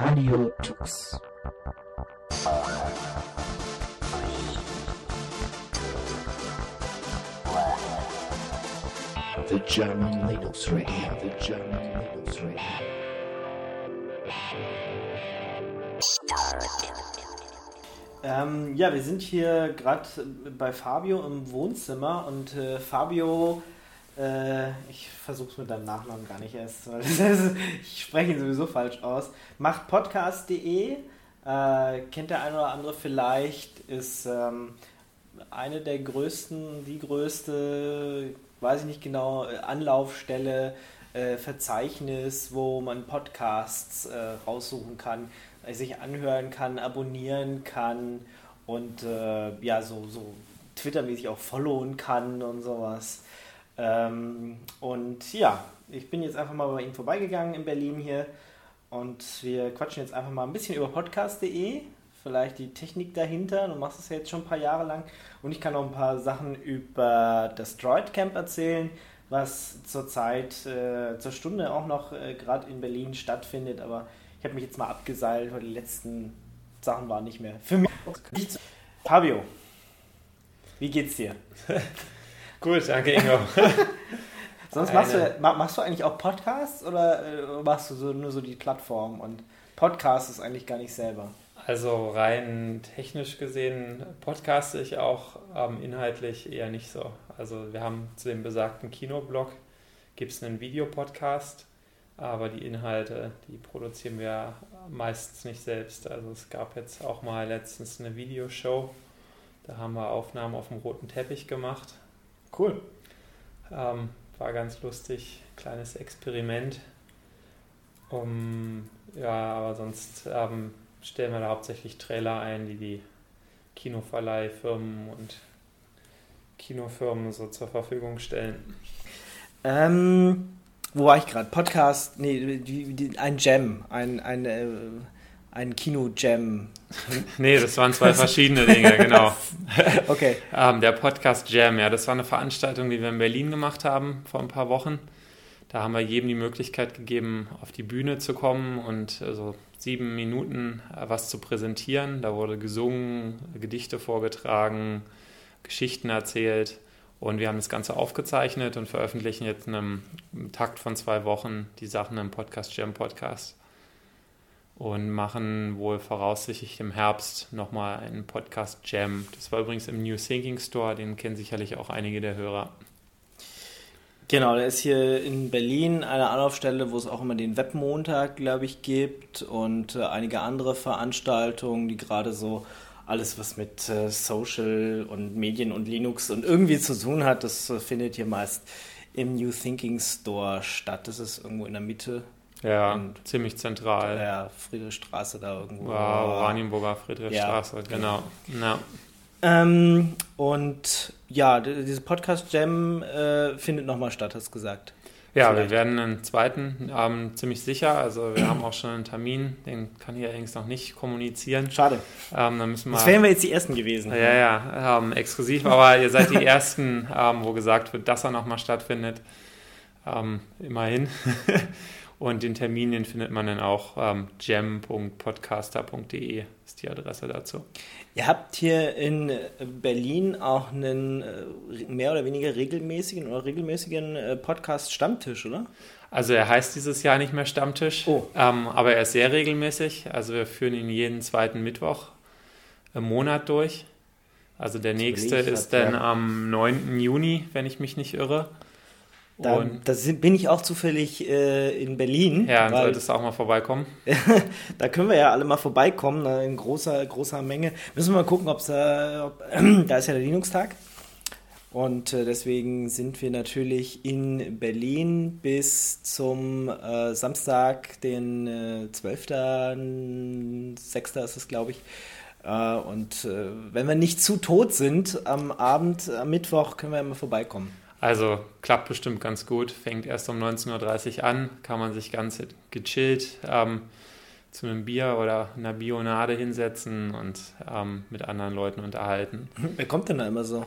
Radio Tux. The German Linux Radio. The German Linux Radio. Ja, wir sind hier gerade bei Fabio im Wohnzimmer und Fabio, ich versuche es mit deinem Nachnamen gar nicht erst, weil ich spreche ihn sowieso falsch aus, macht podcast.de, kennt der eine oder andere vielleicht, ist eine der größten, die größte, weiß ich nicht genau, Anlaufstelle, Verzeichnis, wo man Podcasts raussuchen kann, sich anhören kann, abonnieren kann und so Twitter-mäßig auch followen kann und sowas. Und ja, ich bin jetzt einfach mal bei ihm vorbeigegangen in Berlin hier und wir quatschen jetzt einfach mal ein bisschen über podcast.de, vielleicht die Technik dahinter. Du machst es ja jetzt schon ein paar Jahre lang und ich kann noch ein paar Sachen über das Droid Camp erzählen, was zurzeit zur Stunde auch noch gerade in Berlin stattfindet, aber ich habe mich jetzt mal abgeseilt, weil die letzten Sachen waren nicht mehr für mich. Fabio, wie geht's dir? Gut, danke Ingo. Sonst machst du eigentlich auch Podcasts oder machst du nur so die Plattform und Podcast ist eigentlich gar nicht selber? Also rein technisch gesehen podcaste ich auch, inhaltlich eher nicht so. Also wir haben zu dem besagten Kinoblog, gibt es einen Videopodcast, aber die Inhalte, die produzieren wir meistens nicht selbst. Also es gab jetzt auch mal letztens eine Videoshow, da haben wir Aufnahmen auf dem roten Teppich gemacht. Cool. War ganz lustig, kleines Experiment. Aber sonst stellen wir da hauptsächlich Trailer ein, die Kinoverleihfirmen und Kinofirmen so zur Verfügung stellen. Wo war ich gerade? Podcast, ein Jam, ein Kino-Jam. Nee, das waren zwei verschiedene Dinge, genau. Okay. Der Podcast Jam, ja, das war eine Veranstaltung, die wir in Berlin gemacht haben vor ein paar Wochen. Da haben wir jedem die Möglichkeit gegeben, auf die Bühne zu kommen und so 7 Minuten was zu präsentieren. Da wurde gesungen, Gedichte vorgetragen, Geschichten erzählt. Und wir haben das Ganze aufgezeichnet und veröffentlichen jetzt in einem Takt von 2 Wochen die Sachen im Podcast Jam Podcast. Und machen wohl voraussichtlich im Herbst nochmal einen Podcast Jam. Das war übrigens im New Thinking Store, den kennen sicherlich auch einige der Hörer. Genau, der ist hier in Berlin eine Anlaufstelle, wo es auch immer den Webmontag, glaube ich, gibt und einige andere Veranstaltungen, die gerade so alles, was mit Social und Medien und Linux und irgendwie zu tun hat, das findet hier meist im New Thinking Store statt. Das ist irgendwo in der Mitte. Ja, und ziemlich zentral. Ja, Friedrichstraße da irgendwo. Ja, Oranienburger Friedrichstraße, ja, genau. Ja. Und ja, diese Podcast Jam findet nochmal statt, hast du gesagt. Ja, vielleicht. Wir werden einen zweiten ziemlich sicher. Also wir haben auch schon einen Termin, den kann ich allerdings noch nicht kommunizieren. Schade. Dann müssen wir, das wären wir jetzt die Ersten gewesen. Ja, exklusiv. Aber ihr seid die Ersten, wo gesagt wird, dass er nochmal stattfindet. Immerhin. Und den Termin, den findet man dann auch jam.podcaster.de ist die Adresse dazu. Ihr habt hier in Berlin auch einen mehr oder weniger regelmäßigen Podcast-Stammtisch, oder? Also er heißt dieses Jahr nicht mehr Stammtisch, aber er ist sehr regelmäßig. Also wir führen ihn jeden 2. Mittwoch im Monat durch. Also der nächste ist dann am 9. Juni, wenn ich mich nicht irre. Da bin ich auch zufällig in Berlin. Ja, dann solltest du auch mal vorbeikommen. Da können wir ja alle mal vorbeikommen, in großer Menge. Müssen wir mal gucken, da ist ja der Linux-Tag. Und deswegen sind wir natürlich in Berlin bis zum Samstag, den 12.06. ist es, glaube ich. Und wenn wir nicht zu tot sind, am Abend, am Mittwoch, können wir immer vorbeikommen. Also klappt bestimmt ganz gut, fängt erst um 19.30 Uhr an, kann man sich ganz gechillt zu einem Bier oder einer Bionade hinsetzen und mit anderen Leuten unterhalten. Wer kommt denn da immer so?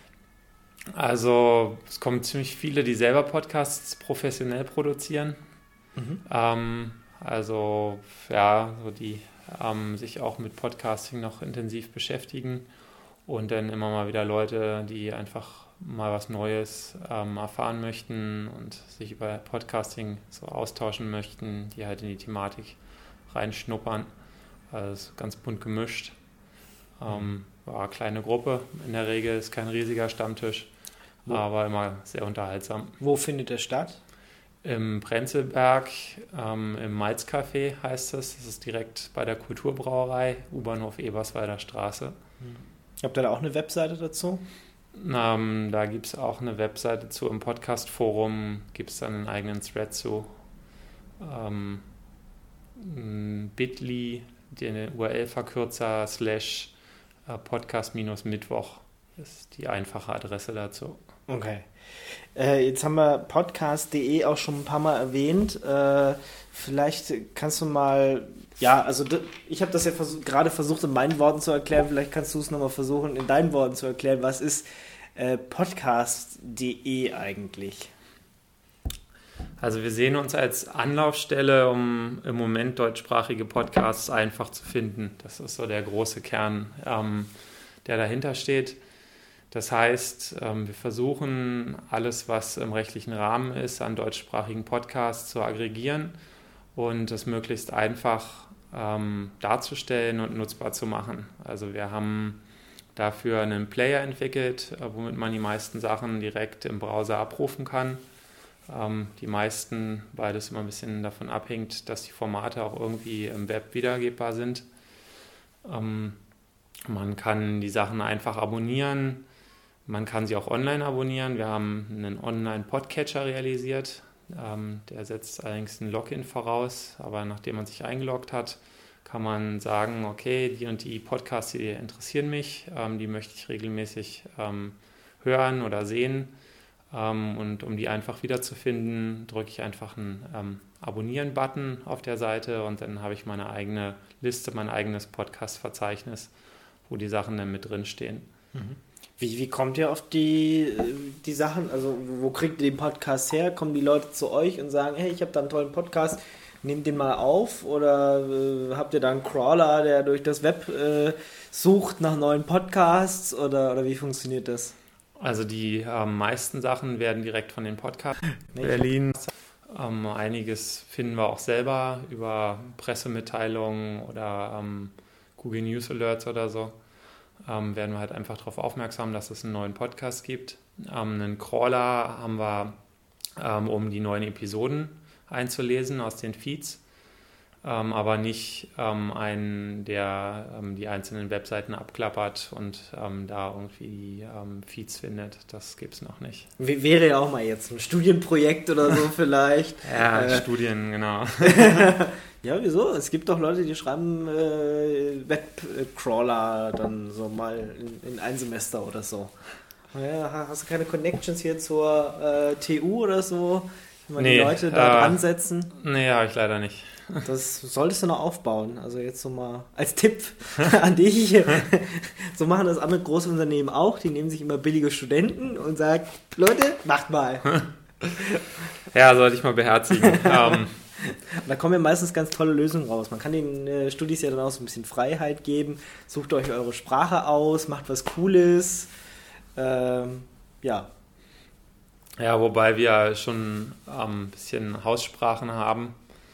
Also es kommen ziemlich viele, die selber Podcasts professionell produzieren. Also ja, so die sich auch mit Podcasting noch intensiv beschäftigen und dann immer mal wieder Leute, die einfach mal was Neues erfahren möchten und sich über Podcasting so austauschen möchten, die halt in die Thematik reinschnuppern. Also es ist ganz bunt gemischt. Kleine Gruppe in der Regel, ist kein riesiger Stammtisch, aber immer sehr unterhaltsam. Wo findet der statt? Im Prenzlberg, im Malzcafé heißt es. Das ist direkt bei der Kulturbrauerei, U-Bahnhof Eberswalder Straße. Habt ihr da auch eine Webseite dazu? Da gibt es auch eine Webseite zu. Im Podcast-Forum gibt es dann einen eigenen Thread zu. Bitly, den URL-Verkürzer / Podcast-Mittwoch ist die einfache Adresse dazu. Okay. Jetzt haben wir podcast.de auch schon ein paar Mal erwähnt. Vielleicht kannst du mal, ich habe das ja gerade versucht in meinen Worten zu erklären, vielleicht kannst du es nochmal versuchen in deinen Worten zu erklären. Was ist podcast.de eigentlich? Also wir sehen uns als Anlaufstelle, um im Moment deutschsprachige Podcasts einfach zu finden. Das ist so der große Kern, der dahinter steht. Das heißt, wir versuchen alles, was im rechtlichen Rahmen ist, an deutschsprachigen Podcasts zu aggregieren und es möglichst einfach darzustellen und nutzbar zu machen. Also wir haben dafür einen Player entwickelt, womit man die meisten Sachen direkt im Browser abrufen kann. Die meisten, weil das immer ein bisschen davon abhängt, dass die Formate auch irgendwie im Web wiedergebbar sind. Man kann die Sachen einfach abonnieren. Man kann sie auch online abonnieren. Wir haben einen Online-Podcatcher realisiert. Der setzt allerdings ein Login voraus, aber nachdem man sich eingeloggt hat, kann man sagen, okay, die und die Podcasts, die interessieren mich, die möchte ich regelmäßig hören oder sehen. Und um die einfach wiederzufinden, drücke ich einfach einen Abonnieren-Button auf der Seite und dann habe ich meine eigene Liste, mein eigenes Podcast-Verzeichnis, wo die Sachen dann mit drin stehen. Wie kommt ihr auf die Sachen? Also wo kriegt ihr den Podcast her? Kommen die Leute zu euch und sagen, hey, ich habe da einen tollen Podcast, nehmt den mal auf? Oder habt ihr da einen Crawler, der durch das Web sucht nach neuen Podcasts? Oder wie funktioniert das? Also die meisten Sachen werden direkt von den Podcasts Berlin. Einiges finden wir auch selber über Pressemitteilungen oder Google News Alerts oder so. Werden wir halt einfach darauf aufmerksam, dass es einen neuen Podcast gibt. Einen Crawler haben wir, um die neuen Episoden einzulesen aus den Feeds, aber nicht einen, der die einzelnen Webseiten abklappert und da irgendwie die Feeds findet. Das gibt es noch nicht. Wäre ja auch mal jetzt ein Studienprojekt oder so vielleicht. Ja, Studien, genau. Ja, wieso? Es gibt doch Leute, die schreiben Webcrawler dann so mal in ein Semester oder so. Ja, hast du keine Connections hier zur TU oder so? Die Leute da dran setzen? Nee, habe ich leider nicht. Das solltest du noch aufbauen. Also jetzt so mal als Tipp an dich. So machen das andere große Unternehmen auch. Die nehmen sich immer billige Studenten und sagen, Leute, macht mal. Ja, sollte ich mal beherzigen. Da kommen ja meistens ganz tolle Lösungen raus. Man kann den Studis ja dann auch so ein bisschen Freiheit geben. Sucht euch eure Sprache aus, macht was Cooles. Ja, wobei wir schon ein bisschen Haussprachen haben,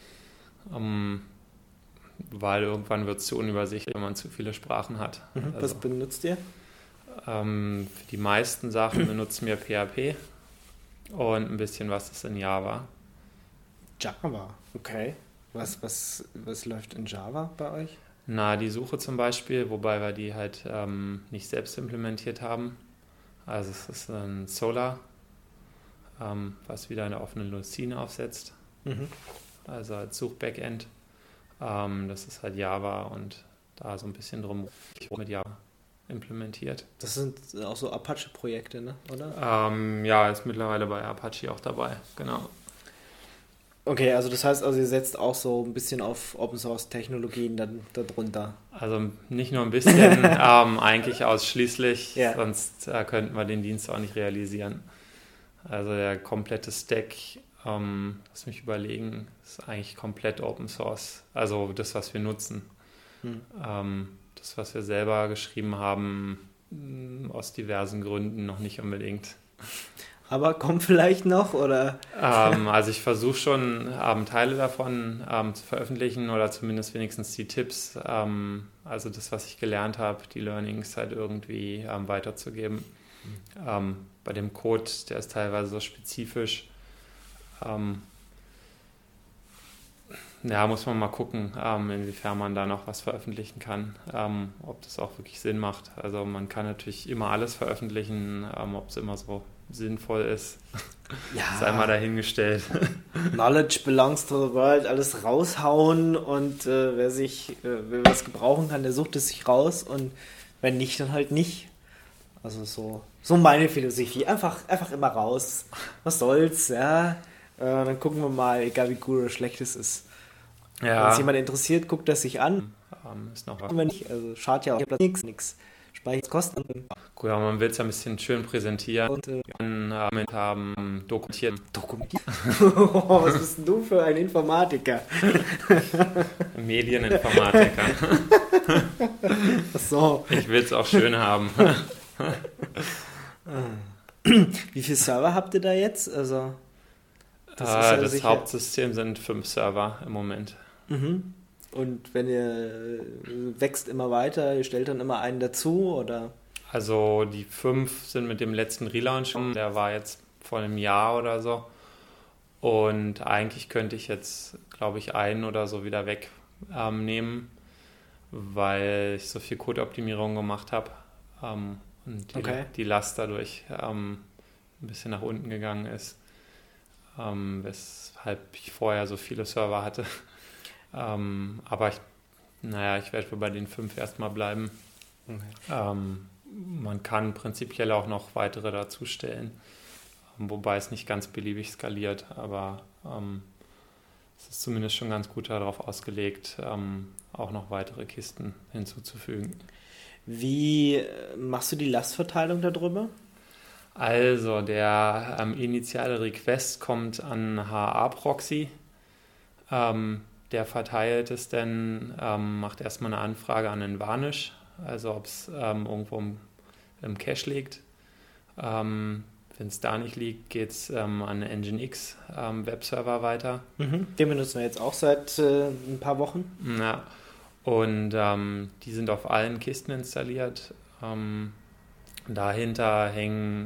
weil irgendwann wird es zu unübersichtlich, wenn man zu viele Sprachen hat. Was benutzt ihr? Für die meisten Sachen benutzen wir PHP und ein bisschen was ist in Java. Java, okay. Was läuft in Java bei euch? Na, die Suche zum Beispiel, wobei wir die halt nicht selbst implementiert haben. Also es ist ein Solar, was wieder eine offene Lucene aufsetzt. Also als Such-Backend. Das ist halt Java und da so ein bisschen drum mit Java implementiert. Das sind auch so Apache-Projekte, ne? Oder? Ja, ist mittlerweile bei Apache auch dabei, genau. Okay, also das heißt, ihr setzt auch so ein bisschen auf Open-Source-Technologien dann darunter. Also nicht nur ein bisschen, eigentlich ausschließlich, ja. Sonst könnten wir den Dienst auch nicht realisieren. Also der komplette Stack Lass mich überlegen, ist eigentlich komplett Open Source. Also das, was wir nutzen. Das, was wir selber geschrieben haben, aus diversen Gründen noch nicht unbedingt. Aber kommt vielleicht noch, oder? Also ich versuche schon, Teile davon zu veröffentlichen oder zumindest wenigstens die Tipps, also das, was ich gelernt habe, die Learnings halt irgendwie weiterzugeben. Bei dem Code, der ist teilweise so spezifisch. Muss man mal gucken, inwiefern man da noch was veröffentlichen kann, ob das auch wirklich Sinn macht. Also man kann natürlich immer alles veröffentlichen, ob es immer so sinnvoll ist, sei mal dahingestellt. Knowledge belongs to the world, alles raushauen und wer was gebrauchen kann, der sucht es sich raus und wenn nicht, dann halt nicht. Also so meine Philosophie. Einfach immer raus. Was soll's, ja. Dann gucken wir mal, egal wie gut oder schlecht es ist. Ja. Wenn es jemand interessiert, guckt das sich an. Ist noch was. Und wenn nicht, also schadet ja auch nichts. Speicherkosten. Gut, aber man will es ja ein bisschen schön präsentieren Und haben dokumentiert. Was bist denn du für ein Informatiker? Medieninformatiker. Ach so. Ich will es auch schön haben. Wie viele Server habt ihr da jetzt? Also das Hauptsystem sind 5 Server im Moment. Mhm. Und wenn ihr wächst immer weiter, ihr stellt dann immer einen dazu, oder? Also die 5 sind mit dem letzten Relaunch, der war jetzt vor einem Jahr oder so. Und eigentlich könnte ich jetzt, glaube ich, einen oder so wieder wegnehmen, weil ich so viel Code-Optimierung gemacht habe und die Last dadurch ein bisschen nach unten gegangen ist, weshalb ich vorher so viele Server hatte. Aber ich werde bei den 5 erstmal bleiben. Okay. Man kann prinzipiell auch noch weitere dazustellen, wobei es nicht ganz beliebig skaliert, aber es ist zumindest schon ganz gut darauf ausgelegt, auch noch weitere Kisten hinzuzufügen. Wie machst du die Lastverteilung darüber? Also der initiale Request kommt an HA-Proxy. Der verteilt es dann, macht erstmal eine Anfrage an den Varnish, also ob es irgendwo im Cache liegt. Wenn es da nicht liegt, geht es an den Nginx Webserver weiter. Den benutzen wir jetzt auch seit ein paar Wochen. Ja, und die sind auf allen Kisten installiert. Dahinter hängen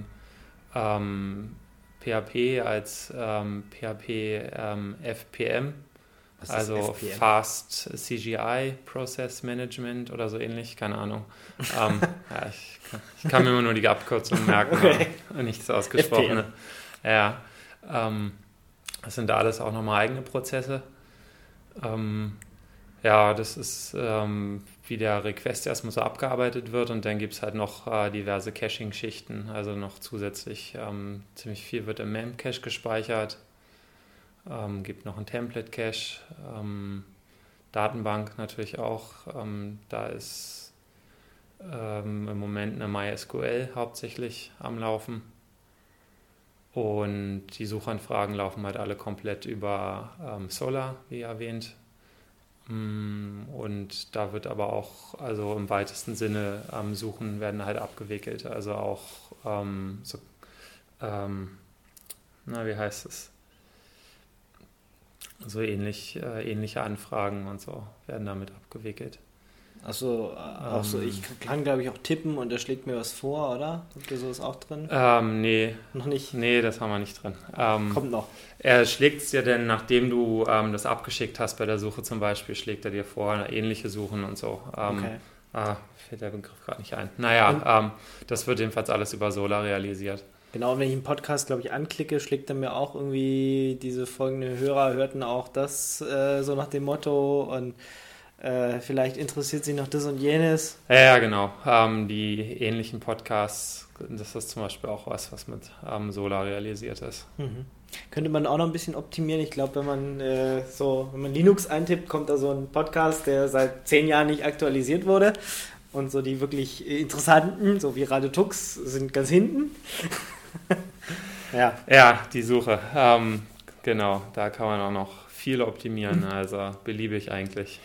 PHP als PHP FPM. Also FPM? Fast CGI Process Management oder so ähnlich, keine Ahnung. Ich kann mir immer nur die Abkürzung merken, okay. Nichts Ausgesprochene. Ja, das sind da alles auch nochmal eigene Prozesse. Das ist, wie der Request erstmal so abgearbeitet wird und dann gibt es halt noch diverse Caching-Schichten, also noch zusätzlich ziemlich viel wird im Memcache gespeichert. Gibt noch einen Template-Cache, Datenbank natürlich auch. Da ist im Moment eine MySQL hauptsächlich am Laufen. Und die Suchanfragen laufen halt alle komplett über Solr, wie erwähnt. Und da wird aber auch, also im weitesten Sinne, Suchen werden halt abgewickelt. Also auch wie heißt es? So ähnliche Anfragen und so werden damit abgewickelt. Achso, auch so, ich kann glaube ich auch tippen und er schlägt mir was vor, oder? Habt ihr sowas auch drin? Nee. Noch nicht? Nee, das haben wir nicht drin. Kommt noch. Er schlägt es dir denn, nachdem du das abgeschickt hast bei der Suche zum Beispiel, schlägt er dir vor, ähnliche Suchen und so. Okay. Fällt der Begriff gerade nicht ein. Naja, das wird jedenfalls alles über Solr realisiert. Genau, und wenn ich einen Podcast, glaube ich, anklicke, schlägt er mir auch irgendwie, diese folgenden Hörer hörten auch das so nach dem Motto und vielleicht interessiert sie noch das und jenes. Ja, genau. Die ähnlichen Podcasts, das ist zum Beispiel auch was mit Solr realisiert ist. Könnte man auch noch ein bisschen optimieren. Ich glaube, wenn man Linux eintippt, kommt da so ein Podcast, der seit 10 Jahren nicht aktualisiert wurde. Und so die wirklich interessanten, so wie Radio Tux, sind ganz hinten. Ja, die Suche. Genau, da kann man auch noch viel optimieren, also beliebig eigentlich.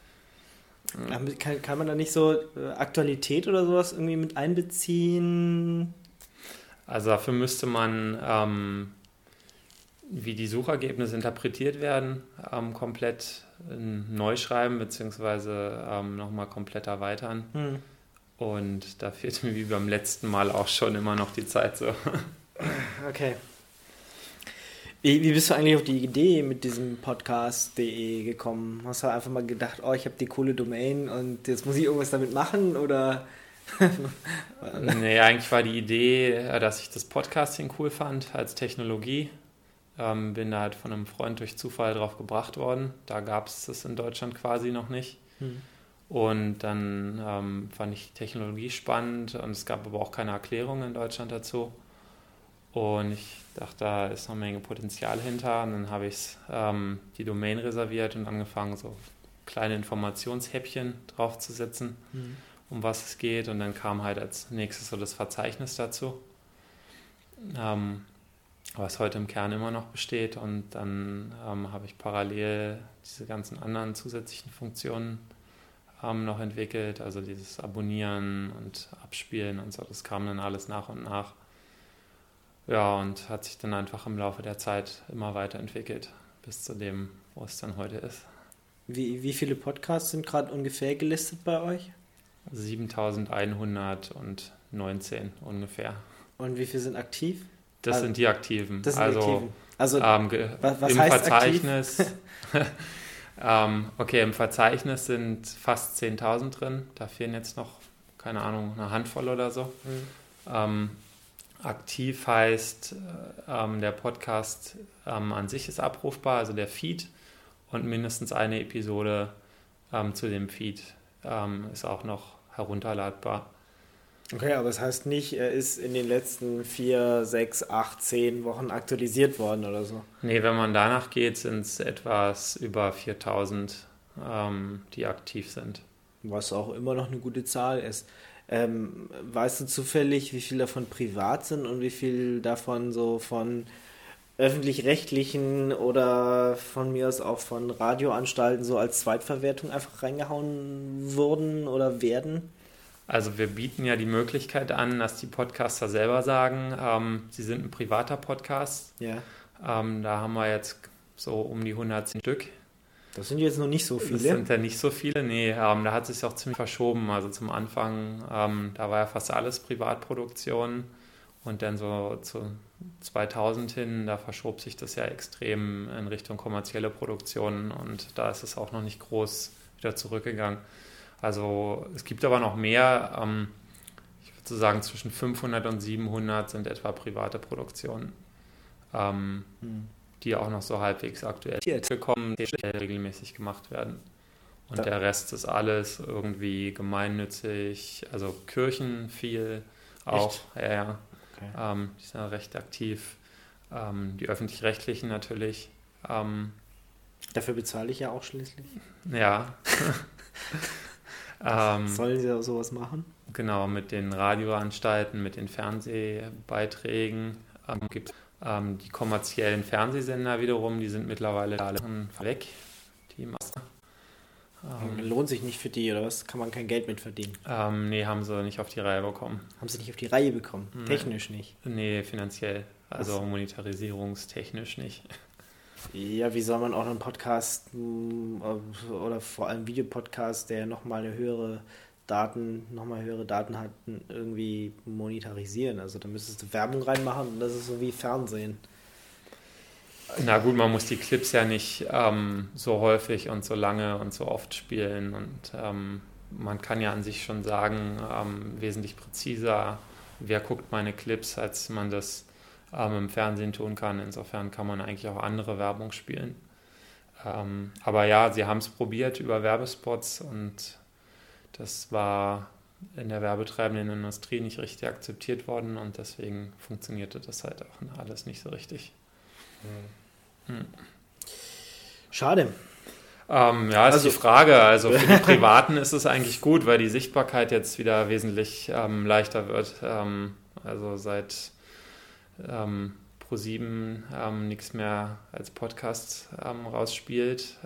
Kann man da nicht so Aktualität oder sowas irgendwie mit einbeziehen? Also dafür müsste man, wie die Suchergebnisse interpretiert werden, komplett neu schreiben beziehungsweise nochmal komplett erweitern. Und da fehlt mir wie beim letzten Mal auch schon immer noch die Zeit so. Okay. Wie bist du eigentlich auf die Idee mit diesem Podcast.de gekommen? Hast du einfach mal gedacht, oh, ich habe die coole Domain und jetzt muss ich irgendwas damit machen, oder? Nee, eigentlich war die Idee, dass ich das Podcasting cool fand als Technologie. Bin da halt von einem Freund durch Zufall drauf gebracht worden. Da gab es das in Deutschland quasi noch nicht. Und dann fand ich die Technologie spannend und es gab aber auch keine Erklärung in Deutschland dazu. Und ich dachte, da ist noch eine Menge Potenzial hinter. Und dann habe ich die Domain reserviert und angefangen, so kleine Informationshäppchen draufzusetzen, um was es geht. Und dann kam halt als nächstes so das Verzeichnis dazu, was heute im Kern immer noch besteht. Und dann habe ich parallel diese ganzen anderen zusätzlichen Funktionen noch entwickelt. Also dieses Abonnieren und Abspielen und so. Das kam dann alles nach und nach. Ja, und hat sich dann einfach im Laufe der Zeit immer weiterentwickelt, bis zu dem, wo es dann heute ist. Wie viele Podcasts sind gerade ungefähr gelistet bei euch? 7.119 ungefähr. Und wie viele sind aktiv? Das sind die Aktiven. Das sind Aktiven. Also was im heißt Verzeichnis? Okay, im Verzeichnis sind fast 10.000 drin. Da fehlen jetzt noch, keine Ahnung, eine Handvoll oder so. Aktiv heißt, der Podcast an sich ist abrufbar, also der Feed, und mindestens eine Episode zu dem Feed ist auch noch herunterladbar. Okay, aber das heißt nicht, er ist in den letzten 4, 6, 8, 10 Wochen aktualisiert worden oder so? Nee, wenn man danach geht, sind es etwas über 4.000, die aktiv sind. Was auch immer noch eine gute Zahl ist. Weißt du zufällig, wie viel davon privat sind und wie viel davon so von öffentlich-rechtlichen oder von mir aus auch von Radioanstalten so als Zweitverwertung einfach reingehauen wurden oder werden? Also wir bieten ja die Möglichkeit an, dass die Podcaster selber sagen, sie sind ein privater Podcast. Ja. Da haben wir jetzt so um die 110 Stück. Das sind jetzt noch nicht so viele. Das sind ja nicht so viele, nee. Da hat es sich auch ziemlich verschoben. Also zum Anfang, da war ja fast alles Privatproduktion. Und dann so zu 2000 hin, da verschob sich das ja extrem in Richtung kommerzielle Produktion. Und da ist es auch noch nicht groß wieder zurückgegangen. Also es gibt aber noch mehr. Ich würde so sagen, zwischen 500 und 700 sind etwa private Produktionen. Die auch noch so halbwegs aktuell gekommen, die regelmäßig gemacht werden. Und der Rest ist alles irgendwie gemeinnützig, also Kirchen viel auch. Echt? Ja. Okay. Die sind recht aktiv. Die öffentlich-rechtlichen natürlich. Dafür bezahle ich ja auch schließlich. Ja. Sollen sie da sowas machen? Genau, mit den Radioanstalten, mit den Fernsehbeiträgen gibt es die kommerziellen Fernsehsender wiederum, die sind mittlerweile alle weg. Die lohnt sich nicht für die, oder was? Kann man kein Geld mit verdienen? Nee, haben sie nicht auf die Reihe bekommen. Haben sie nicht auf die Reihe bekommen? Nee. Technisch nicht? Nee, finanziell. Also monetarisierungstechnisch nicht. Ja, wie soll man auch einen Podcast oder vor allem Videopodcast, der nochmal höhere Daten hat, irgendwie monetarisieren? Also da müsstest du Werbung reinmachen und das ist so wie Fernsehen. Na gut, man muss die Clips ja nicht so häufig und so lange und so oft spielen und man kann ja an sich schon sagen, wesentlich präziser, wer guckt meine Clips, als man das im Fernsehen tun kann. Insofern kann man eigentlich auch andere Werbung spielen. Aber ja, sie haben es probiert über Werbespots und das war in der werbetreibenden Industrie nicht richtig akzeptiert worden und deswegen funktionierte das halt auch alles nicht so richtig. Schade. Ja, ist die Frage. Also für die Privaten ist es eigentlich gut, weil die Sichtbarkeit jetzt wieder wesentlich leichter wird. Also seit ProSieben nichts mehr als Podcast rausspielt.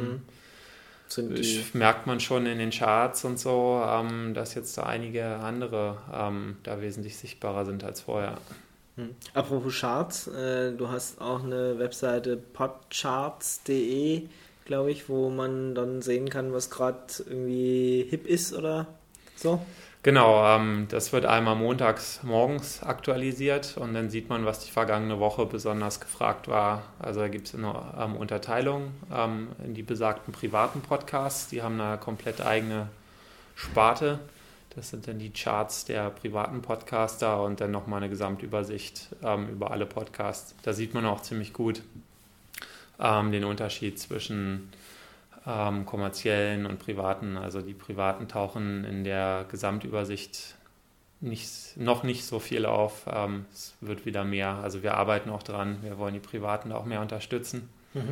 Merkt man schon in den Charts und so, dass jetzt da einige andere da wesentlich sichtbarer sind als vorher. Apropos Charts, du hast auch eine Webseite podcharts.de, glaube ich, wo man dann sehen kann, was gerade irgendwie hip ist oder so. Genau, das wird einmal montags morgens aktualisiert und dann sieht man, was die vergangene Woche besonders gefragt war. Also da gibt es eine Unterteilung in die besagten privaten Podcasts. Die haben eine komplett eigene Sparte. Das sind dann die Charts der privaten Podcaster und dann nochmal eine Gesamtübersicht über alle Podcasts. Da sieht man auch ziemlich gut den Unterschied zwischen kommerziellen und privaten. Also die privaten tauchen in der Gesamtübersicht noch nicht so viel auf. Es wird wieder mehr. Also wir arbeiten auch dran. Wir wollen die Privaten auch mehr unterstützen.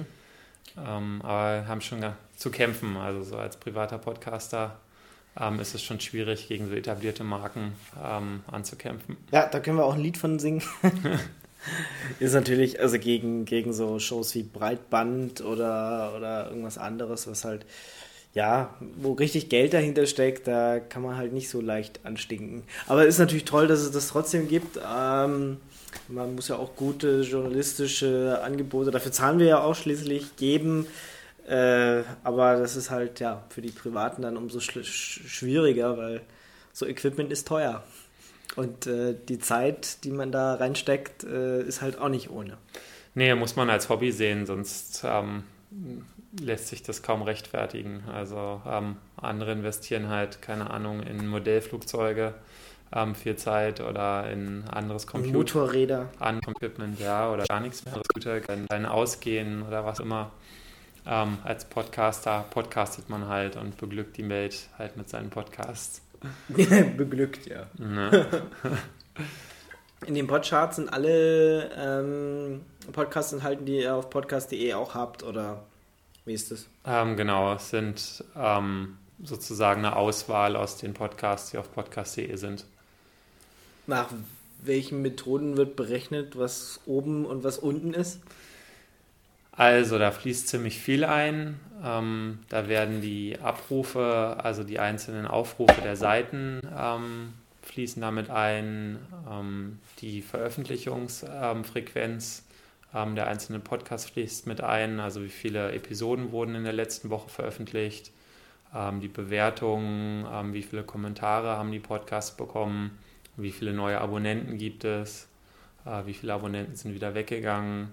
Aber haben schon zu kämpfen. Also so als privater Podcaster ist es schon schwierig, gegen so etablierte Marken anzukämpfen. Ja, da können wir auch ein Lied von singen. Ist natürlich, also gegen so Shows wie Breitband oder irgendwas anderes, was halt, ja, wo richtig Geld dahinter steckt, da kann man halt nicht so leicht anstinken. Aber es ist natürlich toll, dass es das trotzdem gibt. Man muss ja auch gute journalistische Angebote, dafür zahlen wir ja auch schließlich, geben. Aber das ist halt, ja, für die Privaten dann umso schwieriger, weil so Equipment ist teuer. Und die Zeit, die man da reinsteckt, ist halt auch nicht ohne. Nee, muss man als Hobby sehen, sonst lässt sich das kaum rechtfertigen. Also andere investieren halt, keine Ahnung, in Modellflugzeuge für Zeit oder in anderes Computer. Motorräder. Anderes Equipment, ja, oder gar nichts mehr. Computer, ein Ausgehen oder was immer. Als Podcaster podcastet man halt und beglückt die Welt halt mit seinen Podcasts. Beglückt, ja. Ne? In den Podcharts sind alle Podcasts enthalten, die ihr auf podcast.de auch habt, oder wie ist das? Genau, es sind sozusagen eine Auswahl aus den Podcasts, die auf podcast.de sind. Nach welchen Methoden wird berechnet, was oben und was unten ist? Also da fließt ziemlich viel ein. Da werden die Abrufe, also die einzelnen Aufrufe der Seiten fließen damit ein. Die Veröffentlichungsfrequenz der einzelnen Podcasts fließt mit ein. Also wie viele Episoden wurden in der letzten Woche veröffentlicht. Die Bewertungen, wie viele Kommentare haben die Podcasts bekommen. Wie viele neue Abonnenten gibt es. Wie viele Abonnenten sind wieder weggegangen.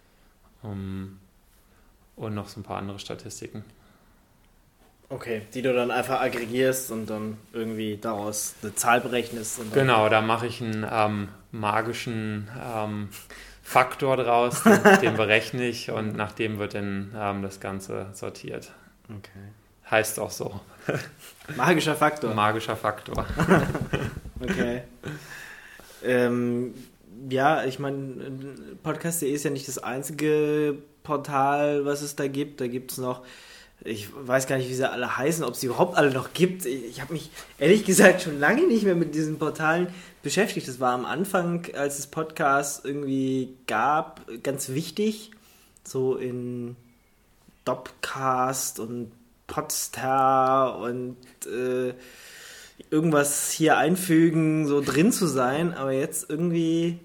Und noch so ein paar andere Statistiken. Okay, die du dann einfach aggregierst und dann irgendwie daraus eine Zahl berechnest. Und genau, da mache ich einen magischen Faktor draus, den berechne ich und nach dem wird dann das Ganze sortiert. Okay. Heißt auch so. Magischer Faktor. Magischer Faktor. Okay. Ja, ich meine, podcast.de ist ja nicht das einzige Portal, was es da gibt. Da gibt es noch, ich weiß gar nicht, wie sie alle heißen, ob es sie überhaupt alle noch gibt. Ich habe mich ehrlich gesagt schon lange nicht mehr mit diesen Portalen beschäftigt. Das war am Anfang, als es Podcasts irgendwie gab, ganz wichtig. So in Dopcast und Podstar und irgendwas hier einfügen, so drin zu sein. Aber jetzt irgendwie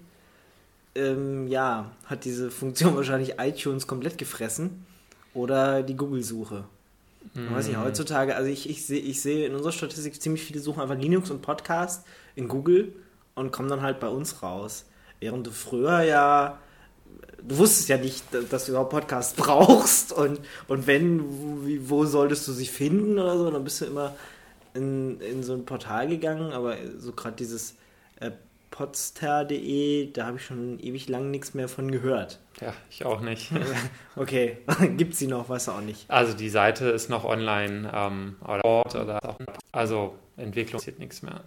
hat diese Funktion wahrscheinlich iTunes komplett gefressen oder die Google-Suche. Ich weiß nicht, heutzutage, also ich sehe in unserer Statistik ziemlich viele suchen einfach Linux und Podcast in Google und kommen dann halt bei uns raus. Während du früher du wusstest ja nicht, dass du überhaupt Podcasts brauchst und wenn, wo solltest du sie finden oder so, dann bist du immer in so ein Portal gegangen, aber so gerade dieses podstar.de, da habe ich schon ewig lang nichts mehr von gehört. Ja, ich auch nicht. Okay, gibt's sie noch, weiß auch nicht. Also die Seite ist noch online, also Entwicklung passiert nichts mehr.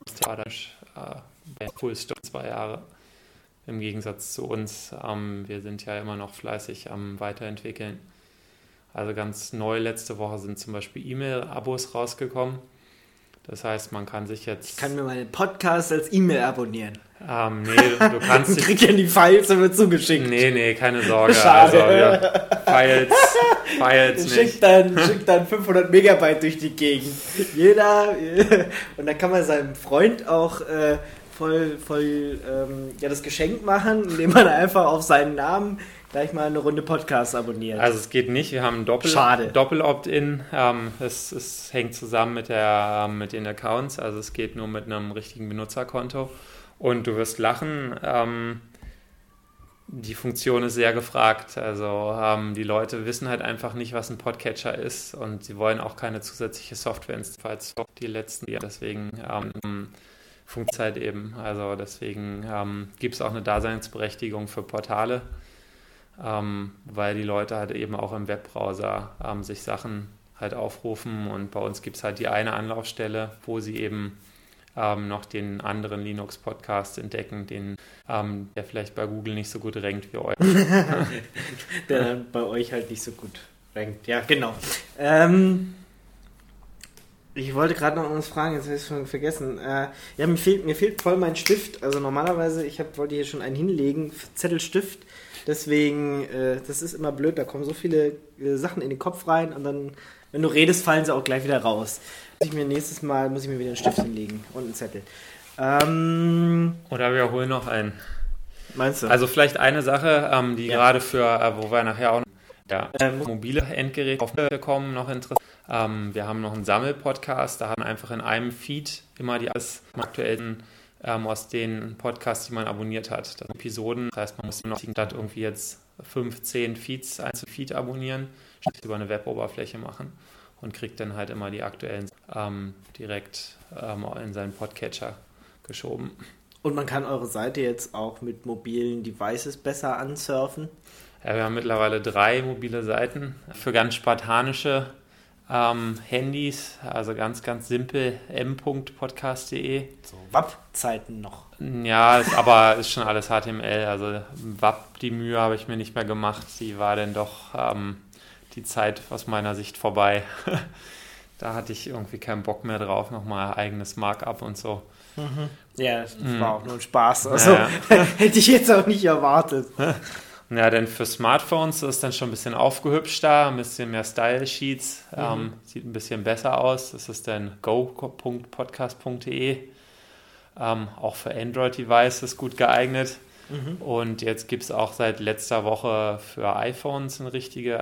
Full Stop 2 Jahre. Im Gegensatz zu uns, wir sind ja immer noch fleißig am Weiterentwickeln. Also ganz neu letzte Woche sind zum Beispiel E-Mail-Abos rausgekommen. Das heißt, man kann sich jetzt... Ich kann mir meinen Podcast als E-Mail abonnieren. Nee, du kannst Ich krieg ja die Files immer zugeschickt. Nee, keine Sorge. Schade. Also, Files nicht. Schickt dann 500 Megabyte durch die Gegend. Und dann kann man seinem Freund auch das Geschenk machen, indem man einfach auf seinen Namen gleich mal eine Runde Podcast abonniert. Also es geht nicht, wir haben ein Doppel-Opt-in. Es hängt zusammen mit den Accounts, also es geht nur mit einem richtigen Benutzerkonto. Und du wirst lachen, die Funktion ist sehr gefragt. Also die Leute wissen halt einfach nicht, was ein Podcatcher ist und sie wollen auch keine zusätzliche Software, falls die letzten Jahre. Deswegen funktioniert halt eben. Also deswegen gibt es auch eine Daseinsberechtigung für Portale, weil die Leute halt eben auch im Webbrowser sich Sachen halt aufrufen und bei uns gibt es halt die eine Anlaufstelle, wo sie eben noch den anderen Linux-Podcast entdecken, der vielleicht bei Google nicht so gut rankt wie euch. Der dann bei euch halt nicht so gut rankt. Ja, genau. Ich wollte gerade noch was fragen, jetzt habe ich es schon vergessen. Ja, mir fehlt voll mein Stift. Also normalerweise, wollte hier schon einen hinlegen, Zettelstift. Deswegen, das ist immer blöd, da kommen so viele Sachen in den Kopf rein und dann, wenn du redest, fallen sie auch gleich wieder raus. Nächstes Mal muss ich mir wieder einen Stift hinlegen und einen Zettel. Oder wir holen noch einen. Meinst du? Also vielleicht eine Sache, die gerade für, wo wir nachher auch mobile Endgeräte aufbekommen, noch interessant. Wir haben noch einen Sammelpodcast, da haben wir einfach in einem Feed immer die aktuellen aus den Podcasts, die man abonniert hat. Das sind Episoden, das heißt, man muss noch statt irgendwie jetzt 15 Feeds, einzelne Feed abonnieren, statt über eine Weboberfläche machen und kriegt dann halt immer die aktuellen direkt in seinen Podcatcher geschoben. Und man kann eure Seite jetzt auch mit mobilen Devices besser ansurfen? Ja, wir haben mittlerweile 3 mobile Seiten für ganz spartanische Handys, also ganz, ganz simpel m.podcast.de. So WAP-Zeiten noch. Ja, aber ist schon alles HTML, also WAP, die Mühe habe ich mir nicht mehr gemacht, die war dann doch die Zeit aus meiner Sicht vorbei. Da hatte ich irgendwie keinen Bock mehr drauf, nochmal eigenes Markup und so. Mhm. Ja, das war auch nur ein Spaß, also hätte ich jetzt auch nicht erwartet. Ja, denn für Smartphones ist dann schon ein bisschen aufgehübschter, ein bisschen mehr Style-Sheets, sieht ein bisschen besser aus. Das ist dann go.podcast.de, auch für Android-Devices gut geeignet. Und jetzt gibt es auch seit letzter Woche für iPhones ein richtiges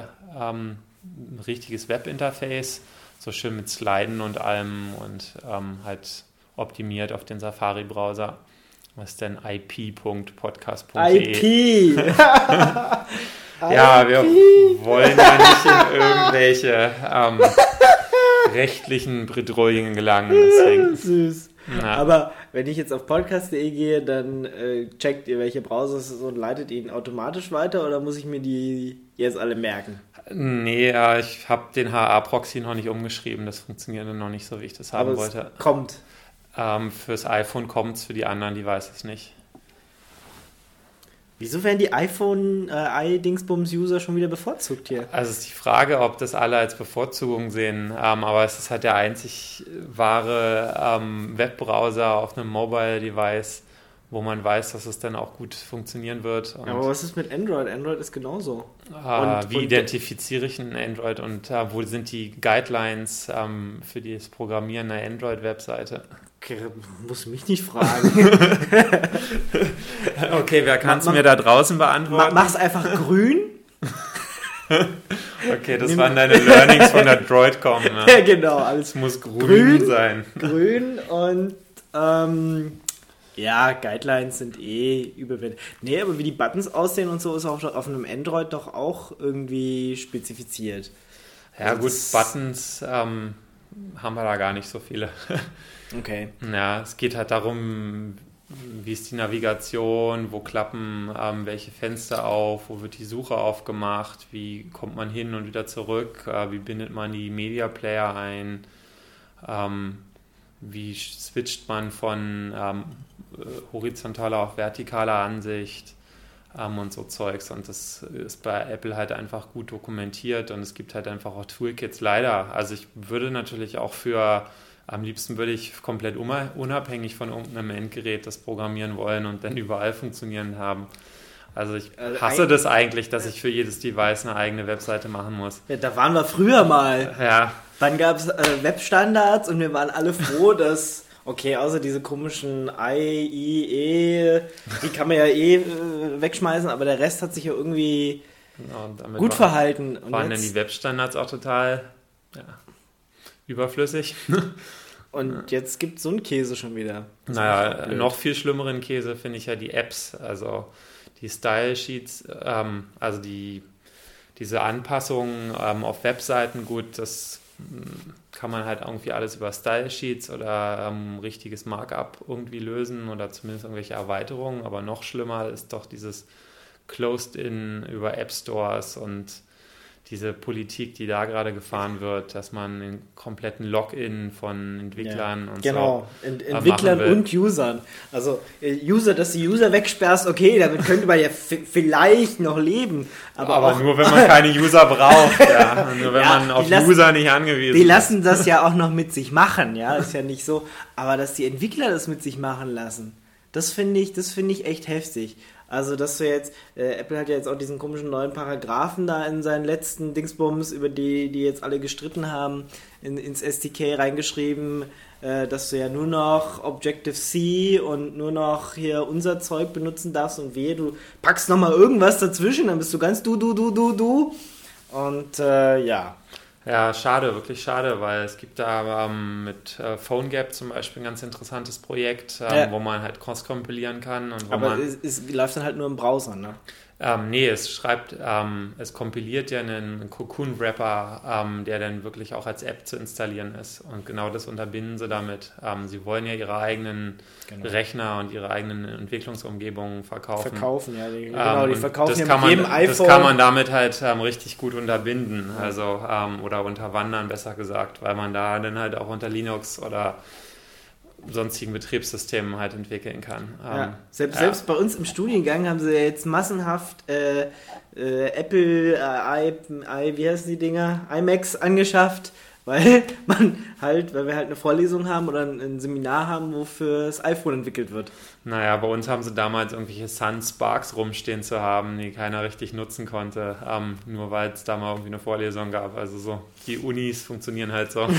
Webinterface, so schön mit Sliden und allem und halt optimiert auf den Safari-Browser. Was ist denn ip.podcast.de? IP! Ja, wir wollen ja nicht in irgendwelche rechtlichen Bredouillen gelangen. Deswegen. Süß. Ja. Aber wenn ich jetzt auf podcast.de gehe, dann checkt ihr, welche Browser es ist und leitet ihn automatisch weiter oder muss ich mir die jetzt alle merken? Nee, ich habe den HA-Proxy noch nicht umgeschrieben. Das funktioniert noch nicht so, wie ich das haben wollte. Es kommt. Fürs iPhone kommt es, für die anderen Devices nicht. Wieso werden die iPhone-i-Dingsbums-User schon wieder bevorzugt hier? Also ist die Frage, ob das alle als Bevorzugung sehen, aber es ist halt der einzig wahre Webbrowser auf einem Mobile-Device, wo man weiß, dass es dann auch gut funktionieren wird. Und aber was ist mit Android? Android ist genauso. Wie identifiziere ich ein Android und wo sind die Guidelines für das Programmieren einer Android-Webseite? Okay, muss mich nicht fragen. Okay, wer kann es mir da draußen beantworten? Mach's einfach grün. Okay, das waren deine Learnings von der Droidcom. Ne? Ja, genau. Alles muss grün sein. Grün und ja, Guidelines sind überwiegend. Nee, aber wie die Buttons aussehen und so ist auf einem Android doch auch irgendwie spezifiziert. Ja gut, Buttons haben wir da gar nicht so viele. Okay. Ja, es geht halt darum, wie ist die Navigation, wo klappen welche Fenster auf, wo wird die Suche aufgemacht, wie kommt man hin und wieder zurück, wie bindet man die Media Player ein, wie switcht man von horizontaler auf vertikaler Ansicht und so Zeugs. Und das ist bei Apple halt einfach gut dokumentiert und es gibt halt einfach auch Toolkits leider. Also ich würde natürlich auch für Am liebsten würde ich komplett unabhängig von irgendeinem Endgerät das programmieren wollen und dann überall funktionieren haben. Also ich hasse das eigentlich, dass ich für jedes Device eine eigene Webseite machen muss. Ja, da waren wir früher mal. Ja. Dann gab es Webstandards und wir waren alle froh, dass, okay, außer diese komischen IE, die kann man ja wegschmeißen, aber der Rest hat sich ja irgendwie gut verhalten. Und waren dann die Webstandards auch total überflüssig. Und jetzt gibt es so einen Käse schon wieder. Naja, noch viel schlimmeren Käse finde ich ja die Apps, also die Style Sheets, also diese Anpassungen auf Webseiten, gut, das kann man halt irgendwie alles über Style Sheets oder richtiges Markup irgendwie lösen oder zumindest irgendwelche Erweiterungen, aber noch schlimmer ist doch dieses Closed-In über App Stores und diese Politik, die da gerade gefahren wird, dass man den kompletten Login von Entwicklern und so Entwicklern und Usern. Also dass die User wegsperrst, okay, damit könnte man ja vielleicht noch leben. Aber nur, wenn man keine User braucht. Ja. Nur wenn man auf User nicht angewiesen ist. Die lassen das ja auch noch mit sich machen, ja, ist ja nicht so. Aber dass die Entwickler das mit sich machen lassen, das finde ich echt heftig. Also, dass du jetzt, Apple hat ja jetzt auch diesen komischen neuen Paragraphen da in seinen letzten Dingsbums, über die jetzt alle gestritten haben, ins SDK reingeschrieben, dass du ja nur noch Objective-C und nur noch hier unser Zeug benutzen darfst und du packst nochmal irgendwas dazwischen, dann bist du ganz du. Und Ja, schade, wirklich schade, weil es gibt da mit PhoneGap zum Beispiel ein ganz interessantes Projekt, wo man halt cross-kompilieren kann. Aber es läuft dann halt nur im Browser, ne? Nee, es kompiliert ja einen Cocoon-Wrapper, der dann wirklich auch als App zu installieren ist. Und genau das unterbinden sie damit. Sie wollen ja ihre eigenen Rechner und ihre eigenen Entwicklungsumgebungen verkaufen. Die verkaufen ja mit jedem iPhone. Das kann man damit halt richtig gut unterbinden, also oder unterwandern, besser gesagt, weil man da dann halt auch unter Linux oder sonstigen Betriebssystemen halt entwickeln kann. Selbst bei uns im Studiengang haben sie jetzt massenhaft Apple, wie heißen die Dinger, iMacs angeschafft, weil wir halt eine Vorlesung haben oder ein Seminar haben, wofür das iPhone entwickelt wird. Naja, bei uns haben sie damals irgendwelche Sun Sparks rumstehen zu haben, die keiner richtig nutzen konnte, nur weil es da mal irgendwie eine Vorlesung gab. Also so, die Unis funktionieren halt so.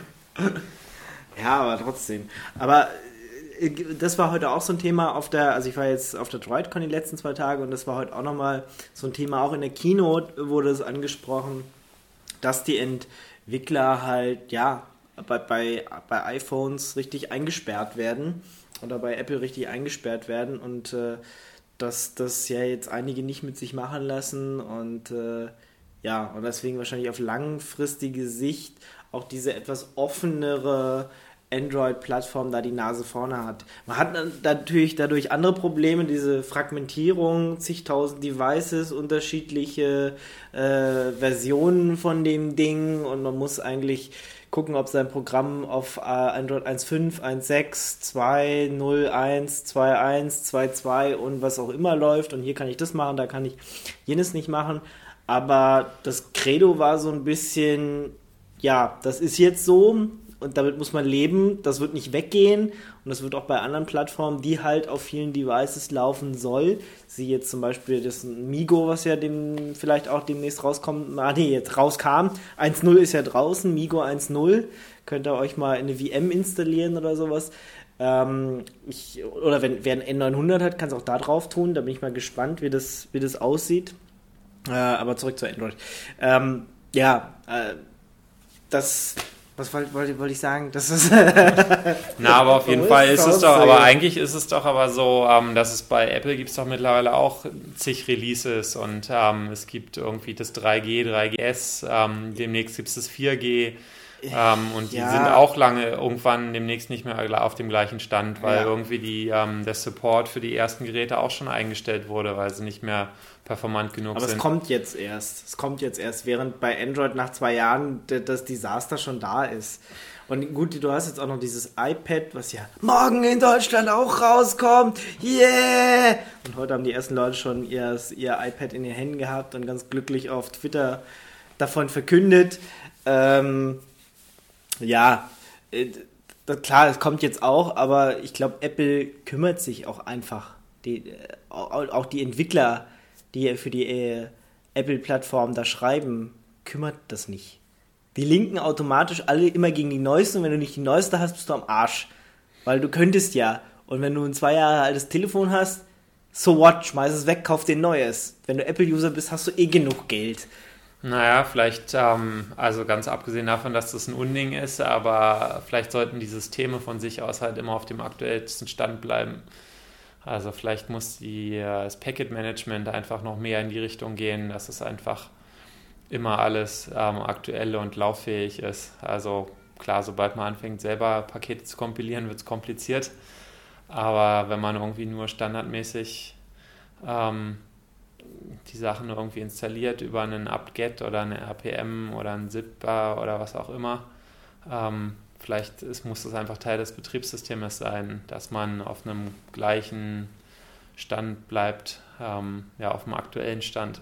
Ja, aber trotzdem. Aber das war heute auch so ein Thema also ich war jetzt auf der DroidCon die letzten 2 Tage und das war heute auch nochmal so ein Thema, auch in der Keynote wurde es angesprochen, dass die Entwickler halt, bei iPhones richtig eingesperrt werden oder bei Apple richtig eingesperrt werden und dass das ja jetzt einige nicht mit sich machen lassen und und deswegen wahrscheinlich auf langfristige Sicht auch diese etwas offenere Android-Plattform da die Nase vorne hat. Man hat natürlich dadurch andere Probleme, diese Fragmentierung, zigtausend Devices, unterschiedliche Versionen von dem Ding und man muss eigentlich gucken, ob sein Programm auf Android 1.5, 1.6, 2.0.1, 2.1, 2.2 und was auch immer läuft und hier kann ich das machen, da kann ich jenes nicht machen. Aber das Credo war so ein bisschen, das ist jetzt so und damit muss man leben, das wird nicht weggehen und das wird auch bei anderen Plattformen, die halt auf vielen Devices laufen soll, sie jetzt zum Beispiel das Migo, was ja vielleicht auch demnächst rauskommt, jetzt rauskam, 1.0 ist ja draußen, Migo 1.0, könnt ihr euch mal in eine VM installieren oder sowas. Wer ein N900 hat, kann es auch da drauf tun, da bin ich mal gespannt, wie das aussieht. Aber zurück zu Android. Was wollte ich sagen? Das ist aber auf jeden Fall ist es doch, aber eigentlich ist es doch aber so, dass es bei Apple gibt es doch mittlerweile auch zig Releases und es gibt irgendwie das 3G, 3GS, demnächst gibt es das 4G und die sind auch lange irgendwann demnächst nicht mehr auf dem gleichen Stand, weil irgendwie der Support für die ersten Geräte auch schon eingestellt wurde, weil sie nicht mehr performant genug sind. Aber es kommt jetzt erst, während bei Android nach 2 Jahren das Desaster schon da ist. Und gut, du hast jetzt auch noch dieses iPad, was ja morgen in Deutschland auch rauskommt. Yeah! Und heute haben die ersten Leute schon ihr iPad in den Händen gehabt und ganz glücklich auf Twitter davon verkündet. klar, es kommt jetzt auch, aber ich glaube, Apple kümmert sich auch einfach. Auch die Entwickler, die für die Apple-Plattform da schreiben, kümmert das nicht. Die linken automatisch alle immer gegen die Neuesten und wenn du nicht die Neueste hast, bist du am Arsch. Weil du könntest ja. Und wenn du ein 2 Jahre altes Telefon hast, so what, schmeiß es weg, kauf dir ein neues. Wenn du Apple-User bist, hast du eh genug Geld. Naja, vielleicht, also ganz abgesehen davon, dass das ein Unding ist, aber vielleicht sollten die Systeme von sich aus halt immer auf dem aktuellsten Stand bleiben. Also vielleicht muss das Packet-Management einfach noch mehr in die Richtung gehen, dass es einfach immer alles aktuell und lauffähig ist. Also klar, sobald man anfängt, selber Pakete zu kompilieren, wird es kompliziert. Aber wenn man irgendwie nur standardmäßig die Sachen irgendwie installiert über einen apt-get oder eine RPM oder einen Zipper oder was auch immer, vielleicht muss das einfach Teil des Betriebssystems sein, dass man auf einem gleichen Stand bleibt, auf dem aktuellen Stand.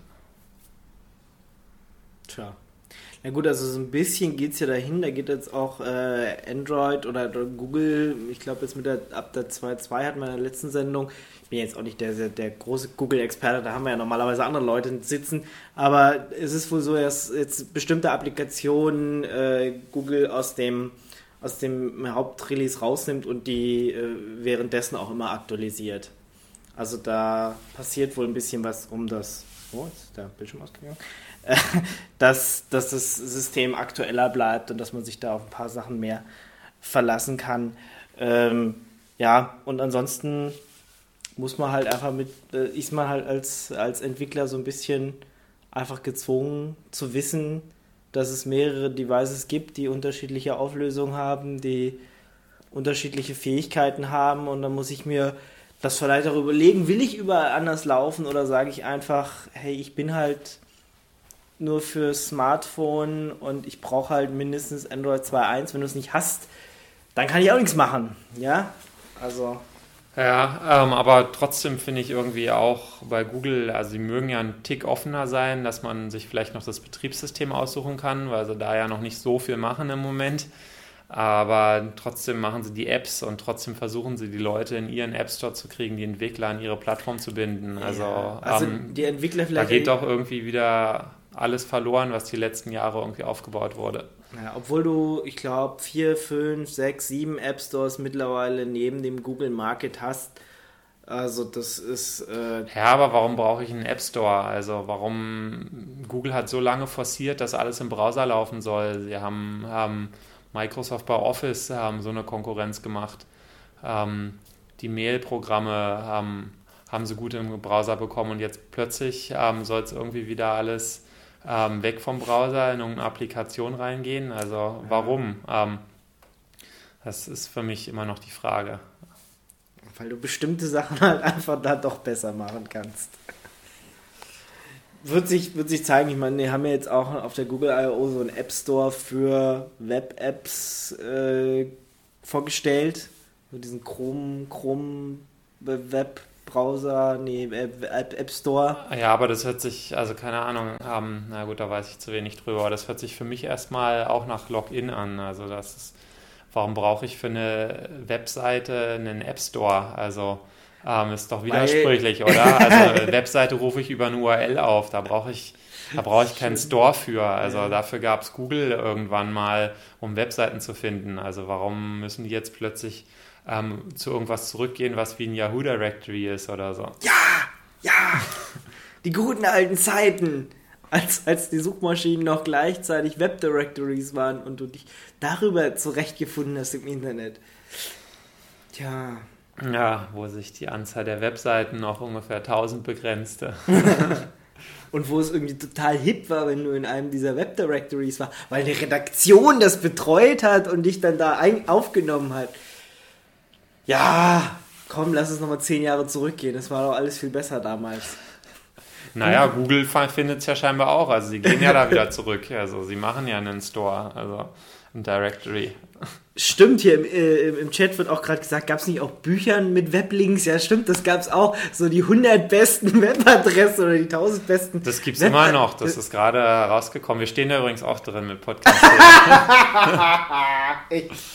Tja. Na gut, also so ein bisschen geht es ja dahin, da geht jetzt auch Android oder Google, ich glaube jetzt ab der 2.2 hatten wir in der letzten Sendung, ich bin jetzt auch nicht der große Google-Experte, da haben wir ja normalerweise andere Leute sitzen, aber es ist wohl so, dass jetzt bestimmte Applikationen Google aus dem Hauptrelease rausnimmt und die währenddessen auch immer aktualisiert. Also da passiert wohl ein bisschen was um das... Oh, jetzt ist der Bildschirm ausgegangen. Dass das System aktueller bleibt und dass man sich da auf ein paar Sachen mehr verlassen kann. Und ansonsten muss man halt einfach ist man halt als Entwickler so ein bisschen einfach gezwungen zu wissen, dass es mehrere Devices gibt, die unterschiedliche Auflösungen haben, die unterschiedliche Fähigkeiten haben und dann muss ich mir das vielleicht auch überlegen, will ich überall anders laufen oder sage ich einfach, hey, ich bin halt nur für Smartphone und ich brauche halt mindestens Android 2.1. Wenn du es nicht hast, dann kann ich auch nichts machen. Ja, also... Ja, aber trotzdem finde ich irgendwie auch bei Google, also sie mögen ja einen Tick offener sein, dass man sich vielleicht noch das Betriebssystem aussuchen kann, weil sie da ja noch nicht so viel machen im Moment. Aber trotzdem machen sie die Apps und trotzdem versuchen sie, die Leute in ihren App Store zu kriegen, die Entwickler an ihre Plattform zu binden. Also die Entwickler vielleicht... Da geht doch irgendwie wieder alles verloren, was die letzten Jahre irgendwie aufgebaut wurde. Ja, obwohl du, ich glaube, 4, 5, 6, 7 App Stores mittlerweile neben dem Google Market hast. Also das ist... Ja, aber warum brauche ich einen App Store? Also warum... Google hat so lange forciert, dass alles im Browser laufen soll. Sie haben Microsoft bei Office so eine Konkurrenz gemacht. Die Mail-Programme haben sie gut im Browser bekommen und jetzt plötzlich soll es irgendwie wieder alles weg vom Browser in irgendeine Applikation reingehen. Also warum? Das ist für mich immer noch die Frage. Weil du bestimmte Sachen halt einfach da doch besser machen kannst. Wird sich zeigen. Ich meine, wir haben ja jetzt auch auf der Google I.O. so einen App Store für Web-Apps vorgestellt. So diesen Chrome Web-Browser, App Store. Ja, aber das hört sich, also keine Ahnung, na gut, da weiß ich zu wenig drüber, aber das hört sich für mich erstmal auch nach Login an. Also warum brauche ich für eine Webseite einen App Store? Also ist doch widersprüchlich, oder? Also Webseite rufe ich über eine URL auf, da brauche ich keinen Store für. Also dafür gab es Google irgendwann mal, um Webseiten zu finden. Also warum müssen die jetzt plötzlich zu irgendwas zurückgehen, was wie ein Yahoo Directory ist oder so? Ja, die guten alten Zeiten, als die Suchmaschinen noch gleichzeitig Web-Directories waren und du dich darüber zurechtgefunden hast im Internet. Tja. Ja, wo sich die Anzahl der Webseiten auf ungefähr 1000 begrenzte. Und wo es irgendwie total hip war, wenn du in einem dieser Web-Directories war, weil eine Redaktion das betreut hat und dich dann da aufgenommen hat. Ja, komm, lass uns nochmal 10 Jahre zurückgehen. Das war doch alles viel besser damals. Naja, Google findet es ja scheinbar auch. Also sie gehen ja da wieder zurück. Also sie machen ja einen Store, also ein Directory. Stimmt, hier im Chat wird auch gerade gesagt, gab es nicht auch Büchern mit Weblinks? Ja, stimmt, das gab es auch. So die 100 besten Webadressen oder die 1000 besten. Das gibt es immer noch, das ist gerade rausgekommen. Wir stehen da übrigens auch drin mit Podcast.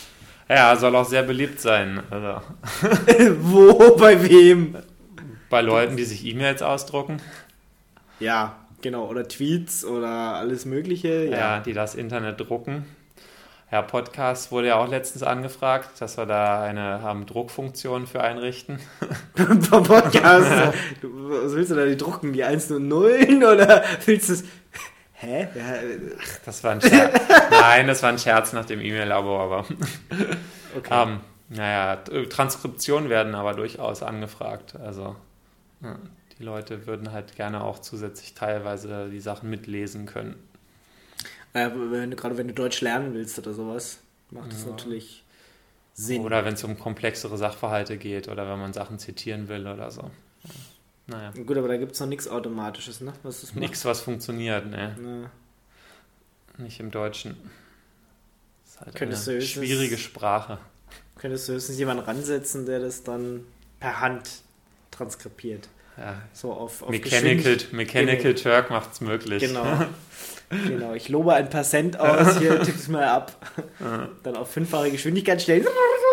Ja, soll auch sehr beliebt sein. Also Wo? Bei wem? bei Leuten, die sich E-Mails ausdrucken. Ja, genau. Oder Tweets oder alles Mögliche. Ja, die das Internet drucken. Ja, Podcast wurde ja auch letztens angefragt, dass wir da eine Druckfunktion für einrichten. Podcast. Was willst du da, die drucken? Die Einsen und Nullen? Oder willst du es... Hä? Ja, Das war ein Scherz. Nein, das war ein Scherz nach dem E-Mail-Abo, aber okay. naja, Transkriptionen werden aber durchaus angefragt. Also ja, die Leute würden halt gerne auch zusätzlich teilweise die Sachen mitlesen können. Gerade wenn du Deutsch lernen willst oder sowas, macht das natürlich Sinn. Oder wenn es um komplexere Sachverhalte geht oder wenn man Sachen zitieren will oder so. Ja. Naja. Gut, aber da gibt es noch nichts Automatisches, ne? Was das macht? Nichts, was funktioniert, ne? Ja. Nicht im Deutschen. Das ist halt Könntest eine du höchstens- schwierige Sprache. Könntest du höchstens jemanden ransetzen, der das dann per Hand transkribiert. Ja. So auf Mechanical Turk macht es möglich. Genau. Genau, ich lobe ein paar Cent aus, hier tipp's mal ab. Dann auf 5-fache Geschwindigkeit stellen.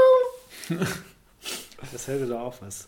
Das hätte doch auch was.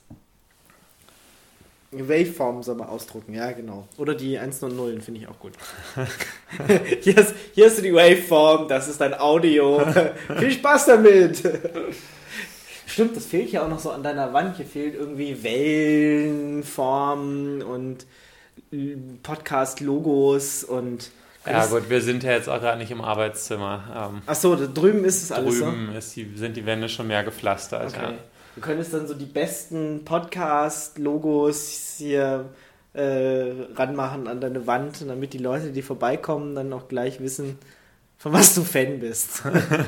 Waveform soll man ausdrucken, ja genau. Oder die 1 und Nullen finde ich auch gut. Hier hast du die Waveform, das ist dein Audio. Viel Spaß damit! Stimmt, das fehlt ja auch noch so an deiner Wand. Hier fehlt irgendwie Wellenformen und Podcast-Logos und... Ja gut, wir sind ja jetzt auch gerade nicht im Arbeitszimmer. Achso, da drüben ist es alles so? Drüben sind die Wände schon mehr gepflastert. Okay. Ja. Du könntest dann so die besten Podcast-Logos hier ranmachen an deine Wand, damit die Leute, die vorbeikommen, dann auch gleich wissen, von was du Fan bist.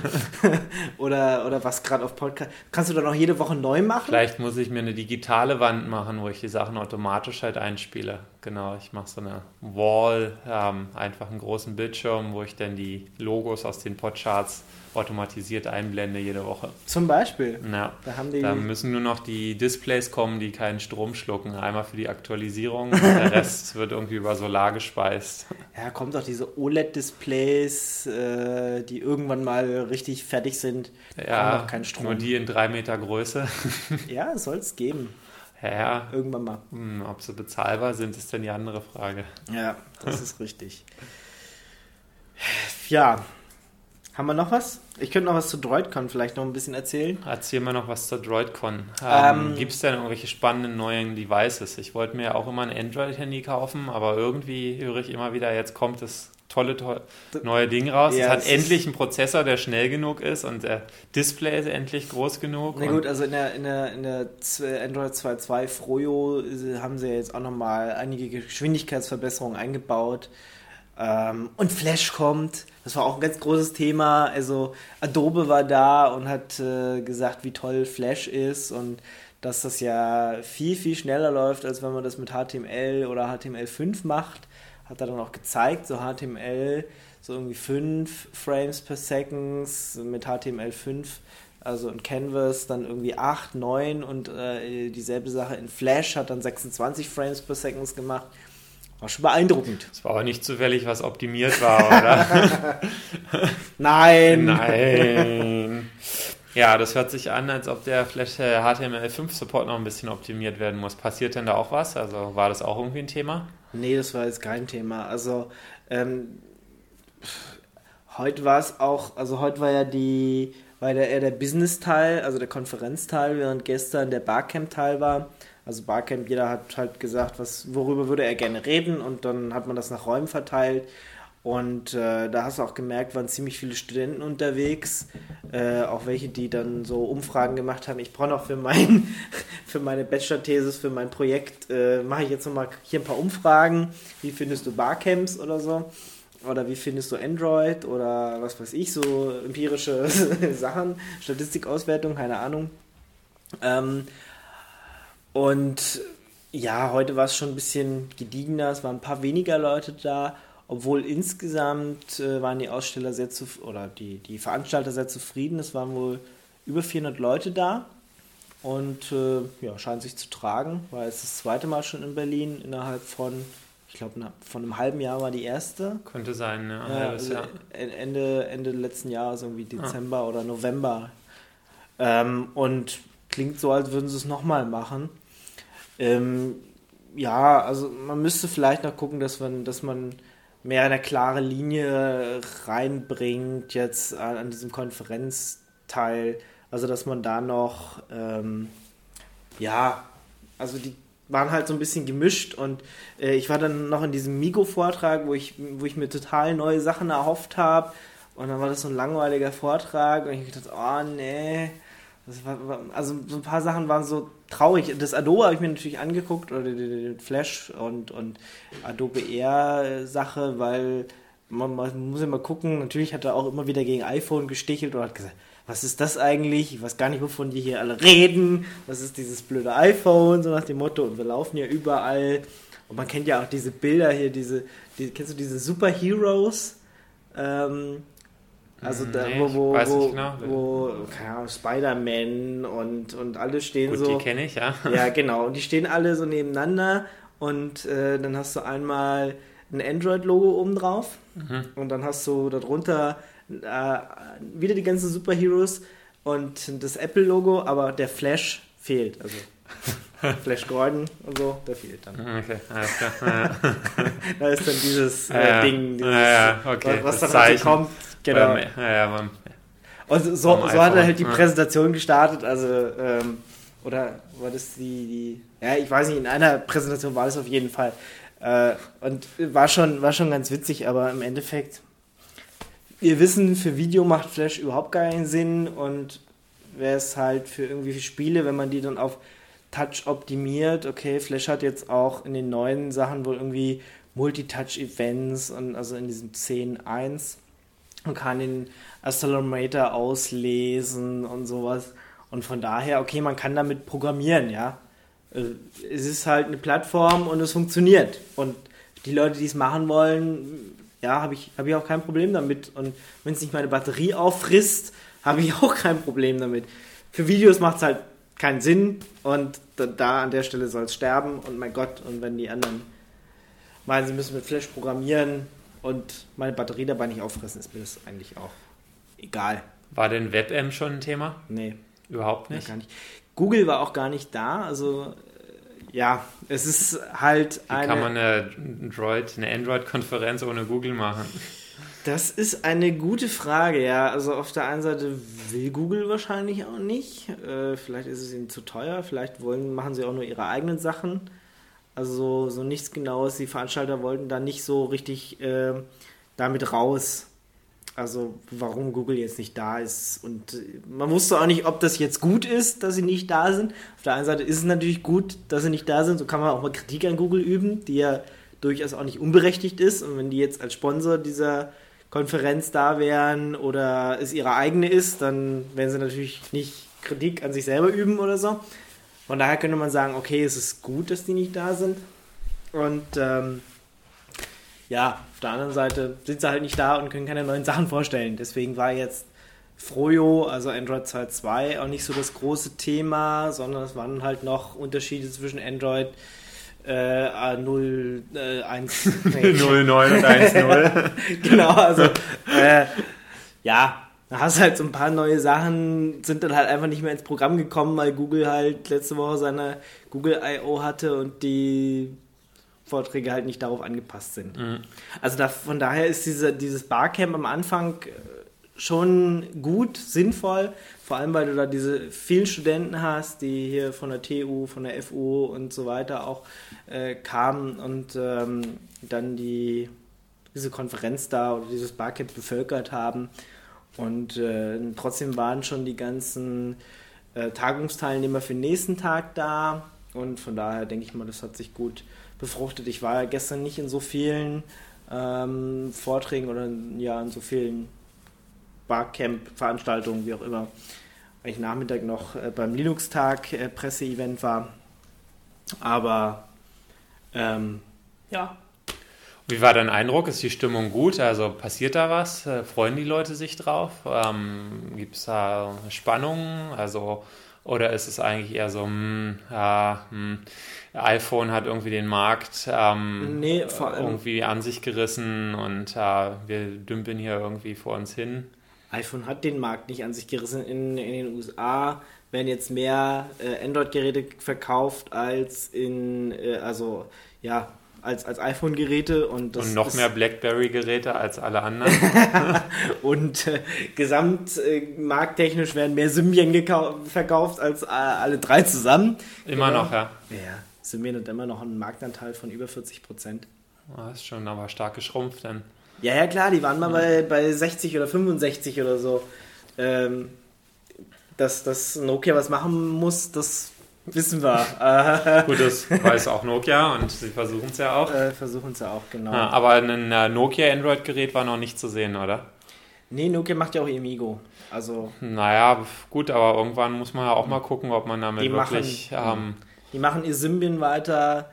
oder was gerade auf Podcast... Kannst du dann auch jede Woche neu machen? Vielleicht muss ich mir eine digitale Wand machen, wo ich die Sachen automatisch halt einspiele. Genau, ich mache so eine Wall, einfach einen großen Bildschirm, wo ich dann die Logos aus den Podcharts automatisiert einblende jede Woche. Zum Beispiel. Ja, Da haben die... da müssen nur noch die Displays kommen, die keinen Strom schlucken. Einmal für die Aktualisierung und der Rest wird irgendwie über Solar gespeist. Ja, kommt auch diese OLED-Displays, die irgendwann mal richtig fertig sind. Ja, noch kein Strom. nur die in 3 Meter Größe. Ja, soll es geben. Ja, Irgendwann mal. ob sie bezahlbar sind, ist dann die andere Frage. Ja, das ist richtig. Ja, haben wir noch was? Ich könnte noch was zu DroidCon vielleicht noch ein bisschen erzählen. Erzähl mal noch was zur DroidCon. Gibt es denn irgendwelche spannenden neuen Devices? Ich wollte mir ja auch immer ein Android-Handy kaufen, aber irgendwie höre ich immer wieder, jetzt kommt das tolle neue Ding raus. Ja, es hat es endlich einen Prozessor, der schnell genug ist und der Display ist endlich groß genug. Na gut, also in der Android 2.2 Froyo haben sie jetzt auch nochmal einige Geschwindigkeitsverbesserungen eingebaut. Und Flash kommt, das war auch ein ganz großes Thema. Also Adobe war da und hat gesagt, wie toll Flash ist und dass das ja viel, viel schneller läuft, als wenn man das mit HTML oder HTML5 macht. Hat er dann auch gezeigt, so HTML, so irgendwie 5 Frames per Second mit HTML5, also in Canvas dann irgendwie 8, 9 und dieselbe Sache in Flash hat dann 26 Frames per Second gemacht. War schon beeindruckend. Es war auch nicht zufällig, was optimiert war, oder? Nein! Nein! Ja, das hört sich an, als ob der Flash HTML5-Support noch ein bisschen optimiert werden muss. Passiert denn da auch was? Also war das auch irgendwie ein Thema? Nee, das war jetzt kein Thema. Also heute war es auch, also heute war ja eher der Business-Teil, also der Konferenzteil, während gestern der Barcamp-Teil war. Also Barcamp, jeder hat halt gesagt, worüber würde er gerne reden und dann hat man das nach Räumen verteilt und da hast du auch gemerkt, waren ziemlich viele Studenten unterwegs, auch welche, die dann so Umfragen gemacht haben. Ich brauche noch für meine Bachelor-Thesis, für mein Projekt, mache ich jetzt nochmal hier ein paar Umfragen. Wie findest du Barcamps oder so? Oder wie findest du Android oder was weiß ich, so empirische Sachen, Statistikauswertung, keine Ahnung. Und ja, heute war es schon ein bisschen gediegener, es waren ein paar weniger Leute da, obwohl insgesamt waren die Aussteller oder die Veranstalter sehr zufrieden. Es waren wohl über 400 Leute da und ja, scheint sich zu tragen. War jetzt das zweite Mal schon in Berlin innerhalb von, ich glaube, von einem halben Jahr war die erste. Könnte sein, ja. Ja, also Ende letzten Jahres, irgendwie Dezember oder November Und klingt so, als würden sie es nochmal machen. Ja, also man müsste vielleicht noch gucken, dass man mehr eine klare Linie reinbringt jetzt an diesem Konferenzteil. Also dass man da noch, also die waren halt so ein bisschen gemischt und ich war dann noch in diesem Migo-Vortrag, wo ich mir total neue Sachen erhofft habe und dann war das so ein langweiliger Vortrag und ich dachte, oh nee, also so ein paar Sachen waren so traurig. Das Adobe habe ich mir natürlich angeguckt oder die Flash und Adobe Air Sache, weil man muss ja mal gucken, natürlich hat er auch immer wieder gegen iPhone gestichelt und hat gesagt, was ist das eigentlich? Ich weiß gar nicht, wovon die hier alle reden. Was ist dieses blöde iPhone? So nach dem Motto. Und wir laufen ja überall. Und man kennt ja auch diese Bilder hier, kennst du diese Superheroes? Also da, Nee, wo weiß nicht genau. keine Ahnung, Spider-Man und alle stehen Gut, so. die kenne ich, ja. Ja, genau. Und die stehen alle so nebeneinander. Und dann hast du einmal ein Android-Logo oben drauf. Und dann hast du darunter wieder die ganzen Superheroes und das Apple-Logo, aber der Flash fehlt. Also Flash Gordon und so, der fehlt dann. Okay, alles klar. Da ist dann dieses Ding, okay. was das dann halt Zeichen. kommt. Genau. Und so hat er halt die Präsentation gestartet, also oder war das die ich weiß nicht, in einer Präsentation war das auf jeden Fall. Und war schon ganz witzig, aber im Endeffekt, wir wissen, für Video macht Flash überhaupt keinen Sinn und wäre es halt für Spiele, wenn man die dann auf Touch optimiert. Okay, Flash hat jetzt auch in den neuen Sachen wohl irgendwie Multitouch-Events und also in diesem 10.1 und kann den Accelerometer auslesen und sowas. Und von daher, okay, man kann damit programmieren, ja. Es ist halt eine Plattform und es funktioniert. Und die Leute, die es machen wollen, ja, habe ich auch kein Problem damit. Und wenn es nicht meine Batterie auffrisst, habe ich auch kein Problem damit. Für Videos macht es halt keinen Sinn und da an der Stelle soll es sterben. Und mein Gott, und wenn die anderen meinen, sie müssen mit Flash programmieren und meine Batterie dabei nicht auffressen, ist mir das eigentlich auch egal. War denn WebM schon ein Thema? Nee. Überhaupt nicht? Ja, gar nicht. Google war auch gar nicht da, also ja, es ist halt Wie kann man eine Android-Konferenz ohne Google machen? Das ist eine gute Frage, ja. Also auf der einen Seite will Google wahrscheinlich auch nicht. Vielleicht ist es ihnen zu teuer, vielleicht machen sie auch nur ihre eigenen Sachen. Also so nichts Genaues. Die Veranstalter wollten da nicht so richtig damit raus. Also warum Google jetzt nicht da ist. Und man wusste auch nicht, ob das jetzt gut ist, dass sie nicht da sind. Auf der einen Seite ist es natürlich gut, dass sie nicht da sind. So kann man auch mal Kritik an Google üben, die ja durchaus auch nicht unberechtigt ist. Und wenn die jetzt als Sponsor dieser Konferenz da wären oder es ihre eigene ist, dann werden sie natürlich nicht Kritik an sich selber üben oder so. Von daher könnte man sagen, okay, es ist gut, dass die nicht da sind. Und ja, auf der anderen Seite sind sie halt nicht da und können keine neuen Sachen vorstellen. Deswegen war jetzt Froyo, also Android 2.2, auch nicht so das große Thema, sondern es waren halt noch Unterschiede zwischen Android 0, 1, 0, 9 und 1.0. Genau, also ja, da hast du halt so ein paar neue Sachen, sind dann halt einfach nicht mehr ins Programm gekommen, weil Google halt letzte Woche seine Google I.O. hatte und die Vorträge halt nicht darauf angepasst sind. Mhm. Also von daher ist dieses Barcamp am Anfang schon gut, sinnvoll, vor allem weil du da diese vielen Studenten hast, die hier von der TU, von der FU und so weiter auch kamen und dann diese Konferenz da oder dieses Barcamp bevölkert haben. Und trotzdem waren schon die ganzen Tagungsteilnehmer für den nächsten Tag da und von daher denke ich mal, das hat sich gut befruchtet. Ich war ja gestern nicht in so vielen Vorträgen oder ja in so vielen Barcamp-Veranstaltungen, wie auch immer, weil ich Nachmittag noch beim Linux-Tag Presseevent war. Aber ja. Wie war dein Eindruck? Ist die Stimmung gut? Also passiert da was? Freuen die Leute sich drauf? Gibt es da Spannungen? Also, oder ist es eigentlich eher so, iPhone hat irgendwie den Markt vor allem irgendwie an sich gerissen und wir dümpeln hier irgendwie vor uns hin? iPhone hat den Markt nicht an sich gerissen. In den USA werden jetzt mehr Android-Geräte verkauft als als iPhone-Geräte. Und noch mehr BlackBerry-Geräte als alle anderen. Und gesamtmarkttechnisch werden mehr Symbian verkauft als alle drei zusammen. Immer noch, ja. Ja, Symbian hat immer noch einen Marktanteil von über 40%. Das ist schon aber stark geschrumpft dann. Ja, klar, die waren mal bei 60 oder 65 oder so. Dass Nokia was machen muss, das wissen wir. Gut, das weiß auch Nokia und sie versuchen es ja auch. Genau. Ja, aber ein Nokia-Android-Gerät war noch nicht zu sehen, oder? Nee, Nokia macht ja auch ihr Migo. Also, naja, gut, aber irgendwann muss man ja auch mal gucken, ob man damit wirklich... die machen ihr Symbian weiter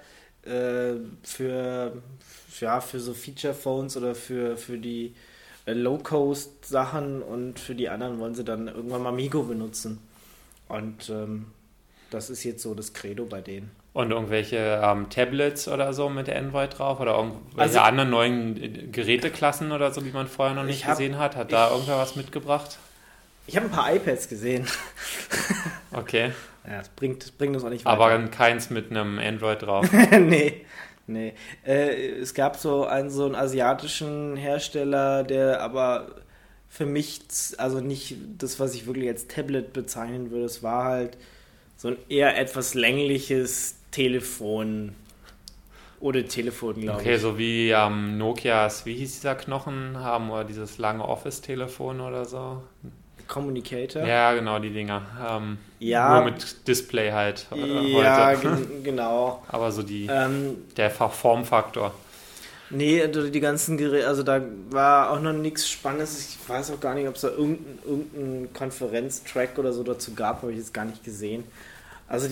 für so Feature-Phones oder für die Low-Cost-Sachen, und für die anderen wollen sie dann irgendwann mal Migo benutzen. Und das ist jetzt so das Credo bei denen. Und irgendwelche Tablets oder so mit Android drauf? Oder irgendwelche anderen neuen Geräteklassen oder so, die man vorher noch nicht gesehen hat? Hat da irgendwer was mitgebracht? Ich habe ein paar iPads gesehen. Okay. Ja, das bringt uns auch nicht weiter. Aber keins mit einem Android drauf? Nee. Es gab so einen asiatischen Hersteller, der aber für mich, also nicht das, was ich wirklich als Tablet bezeichnen würde, es war halt so ein eher etwas längliches Telefon. Oder Telefon, glaube ich. Okay, so wie Nokias, wie hieß dieser Knochen haben, oder dieses lange Office-Telefon oder so? Communicator. Ja, genau, die Dinger. Nur mit Display halt heute. Ja, genau. Aber so der Formfaktor. Nee, die ganzen Geräte, also da war auch noch nichts Spannendes. Ich weiß auch gar nicht, ob es da irgendeinen Konferenztrack oder so dazu gab, habe ich jetzt gar nicht gesehen. Also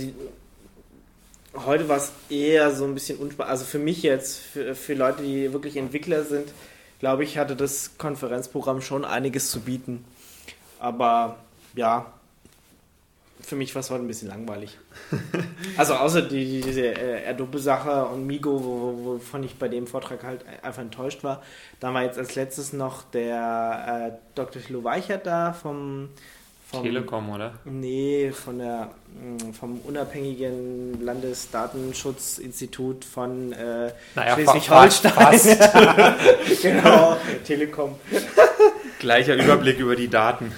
heute war es eher so ein bisschen unspannend. Also für mich jetzt, für Leute, die wirklich Entwickler sind, glaube ich, hatte das Konferenzprogramm schon einiges zu bieten. Aber ja, für mich war es heute ein bisschen langweilig. Also außer diese Adobe-Sache und Migo, wovon ich bei dem Vortrag halt einfach enttäuscht war. Da war jetzt als letztes noch der Dr. Thilo Weichert da vom Telekom, oder? Nee, vom unabhängigen Landesdatenschutzinstitut von Schleswig-Holstein. Genau, Telekom. Gleicher Überblick über die Daten.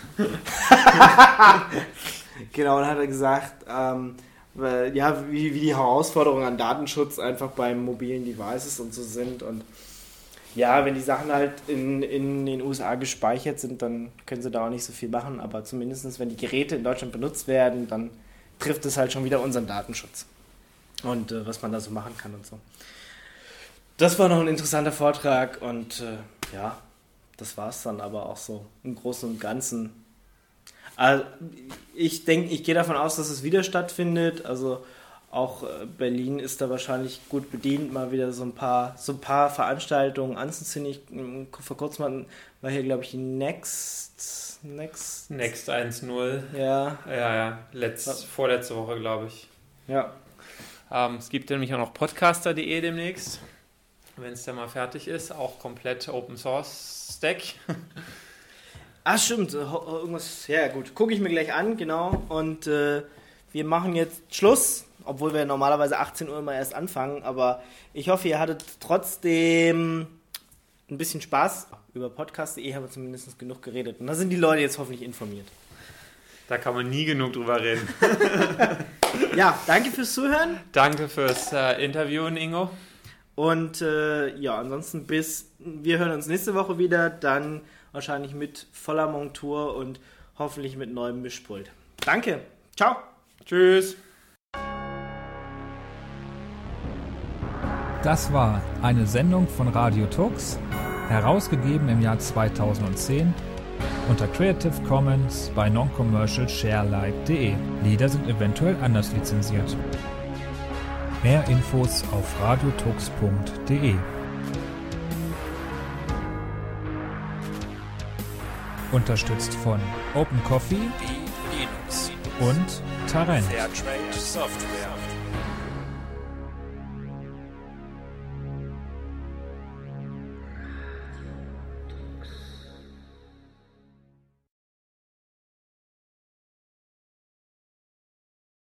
Genau, und hat er gesagt, wie die Herausforderungen an Datenschutz einfach beim mobilen Devices und so sind. Und ja, wenn die Sachen halt in den USA gespeichert sind, dann können sie da auch nicht so viel machen. Aber zumindest, wenn die Geräte in Deutschland benutzt werden, dann trifft es halt schon wieder unseren Datenschutz. Und was man da so machen kann und so. Das war noch ein interessanter Vortrag und das war es dann aber auch so im Großen und Ganzen. Also ich gehe davon aus, dass es wieder stattfindet. Also auch Berlin ist da wahrscheinlich gut bedient, mal wieder so ein paar Veranstaltungen anzuzünden. Vor kurzem war hier, glaube ich, die Next 1.0. Ja. Ja. Vorletzte Woche, glaube ich. Ja. Es gibt nämlich auch noch podcaster.de demnächst, wenn es dann mal fertig ist. Auch komplett Open Source Stack. Ah, stimmt. Irgendwas. Ja, gut. Gucke ich mir gleich an, genau. Und wir machen jetzt Schluss, obwohl wir normalerweise 18 Uhr immer erst anfangen. Aber ich hoffe, ihr hattet trotzdem ein bisschen Spaß. Über podcast.de haben wir zumindest genug geredet. Und da sind die Leute jetzt hoffentlich informiert. Da kann man nie genug drüber reden. Ja, danke fürs Zuhören. Danke fürs Interviewen, Ingo. Und ansonsten wir hören uns nächste Woche wieder, dann wahrscheinlich mit voller Montur und hoffentlich mit neuem Mischpult. Danke. Ciao. Tschüss. Das war eine Sendung von Radio Tux, herausgegeben im Jahr 2010 unter Creative Commons bei noncommercialsharealike.de. Lieder sind eventuell anders lizenziert. Mehr Infos auf radiotux.de. Unterstützt von Open Coffee und Tarent. Fairtrade Software.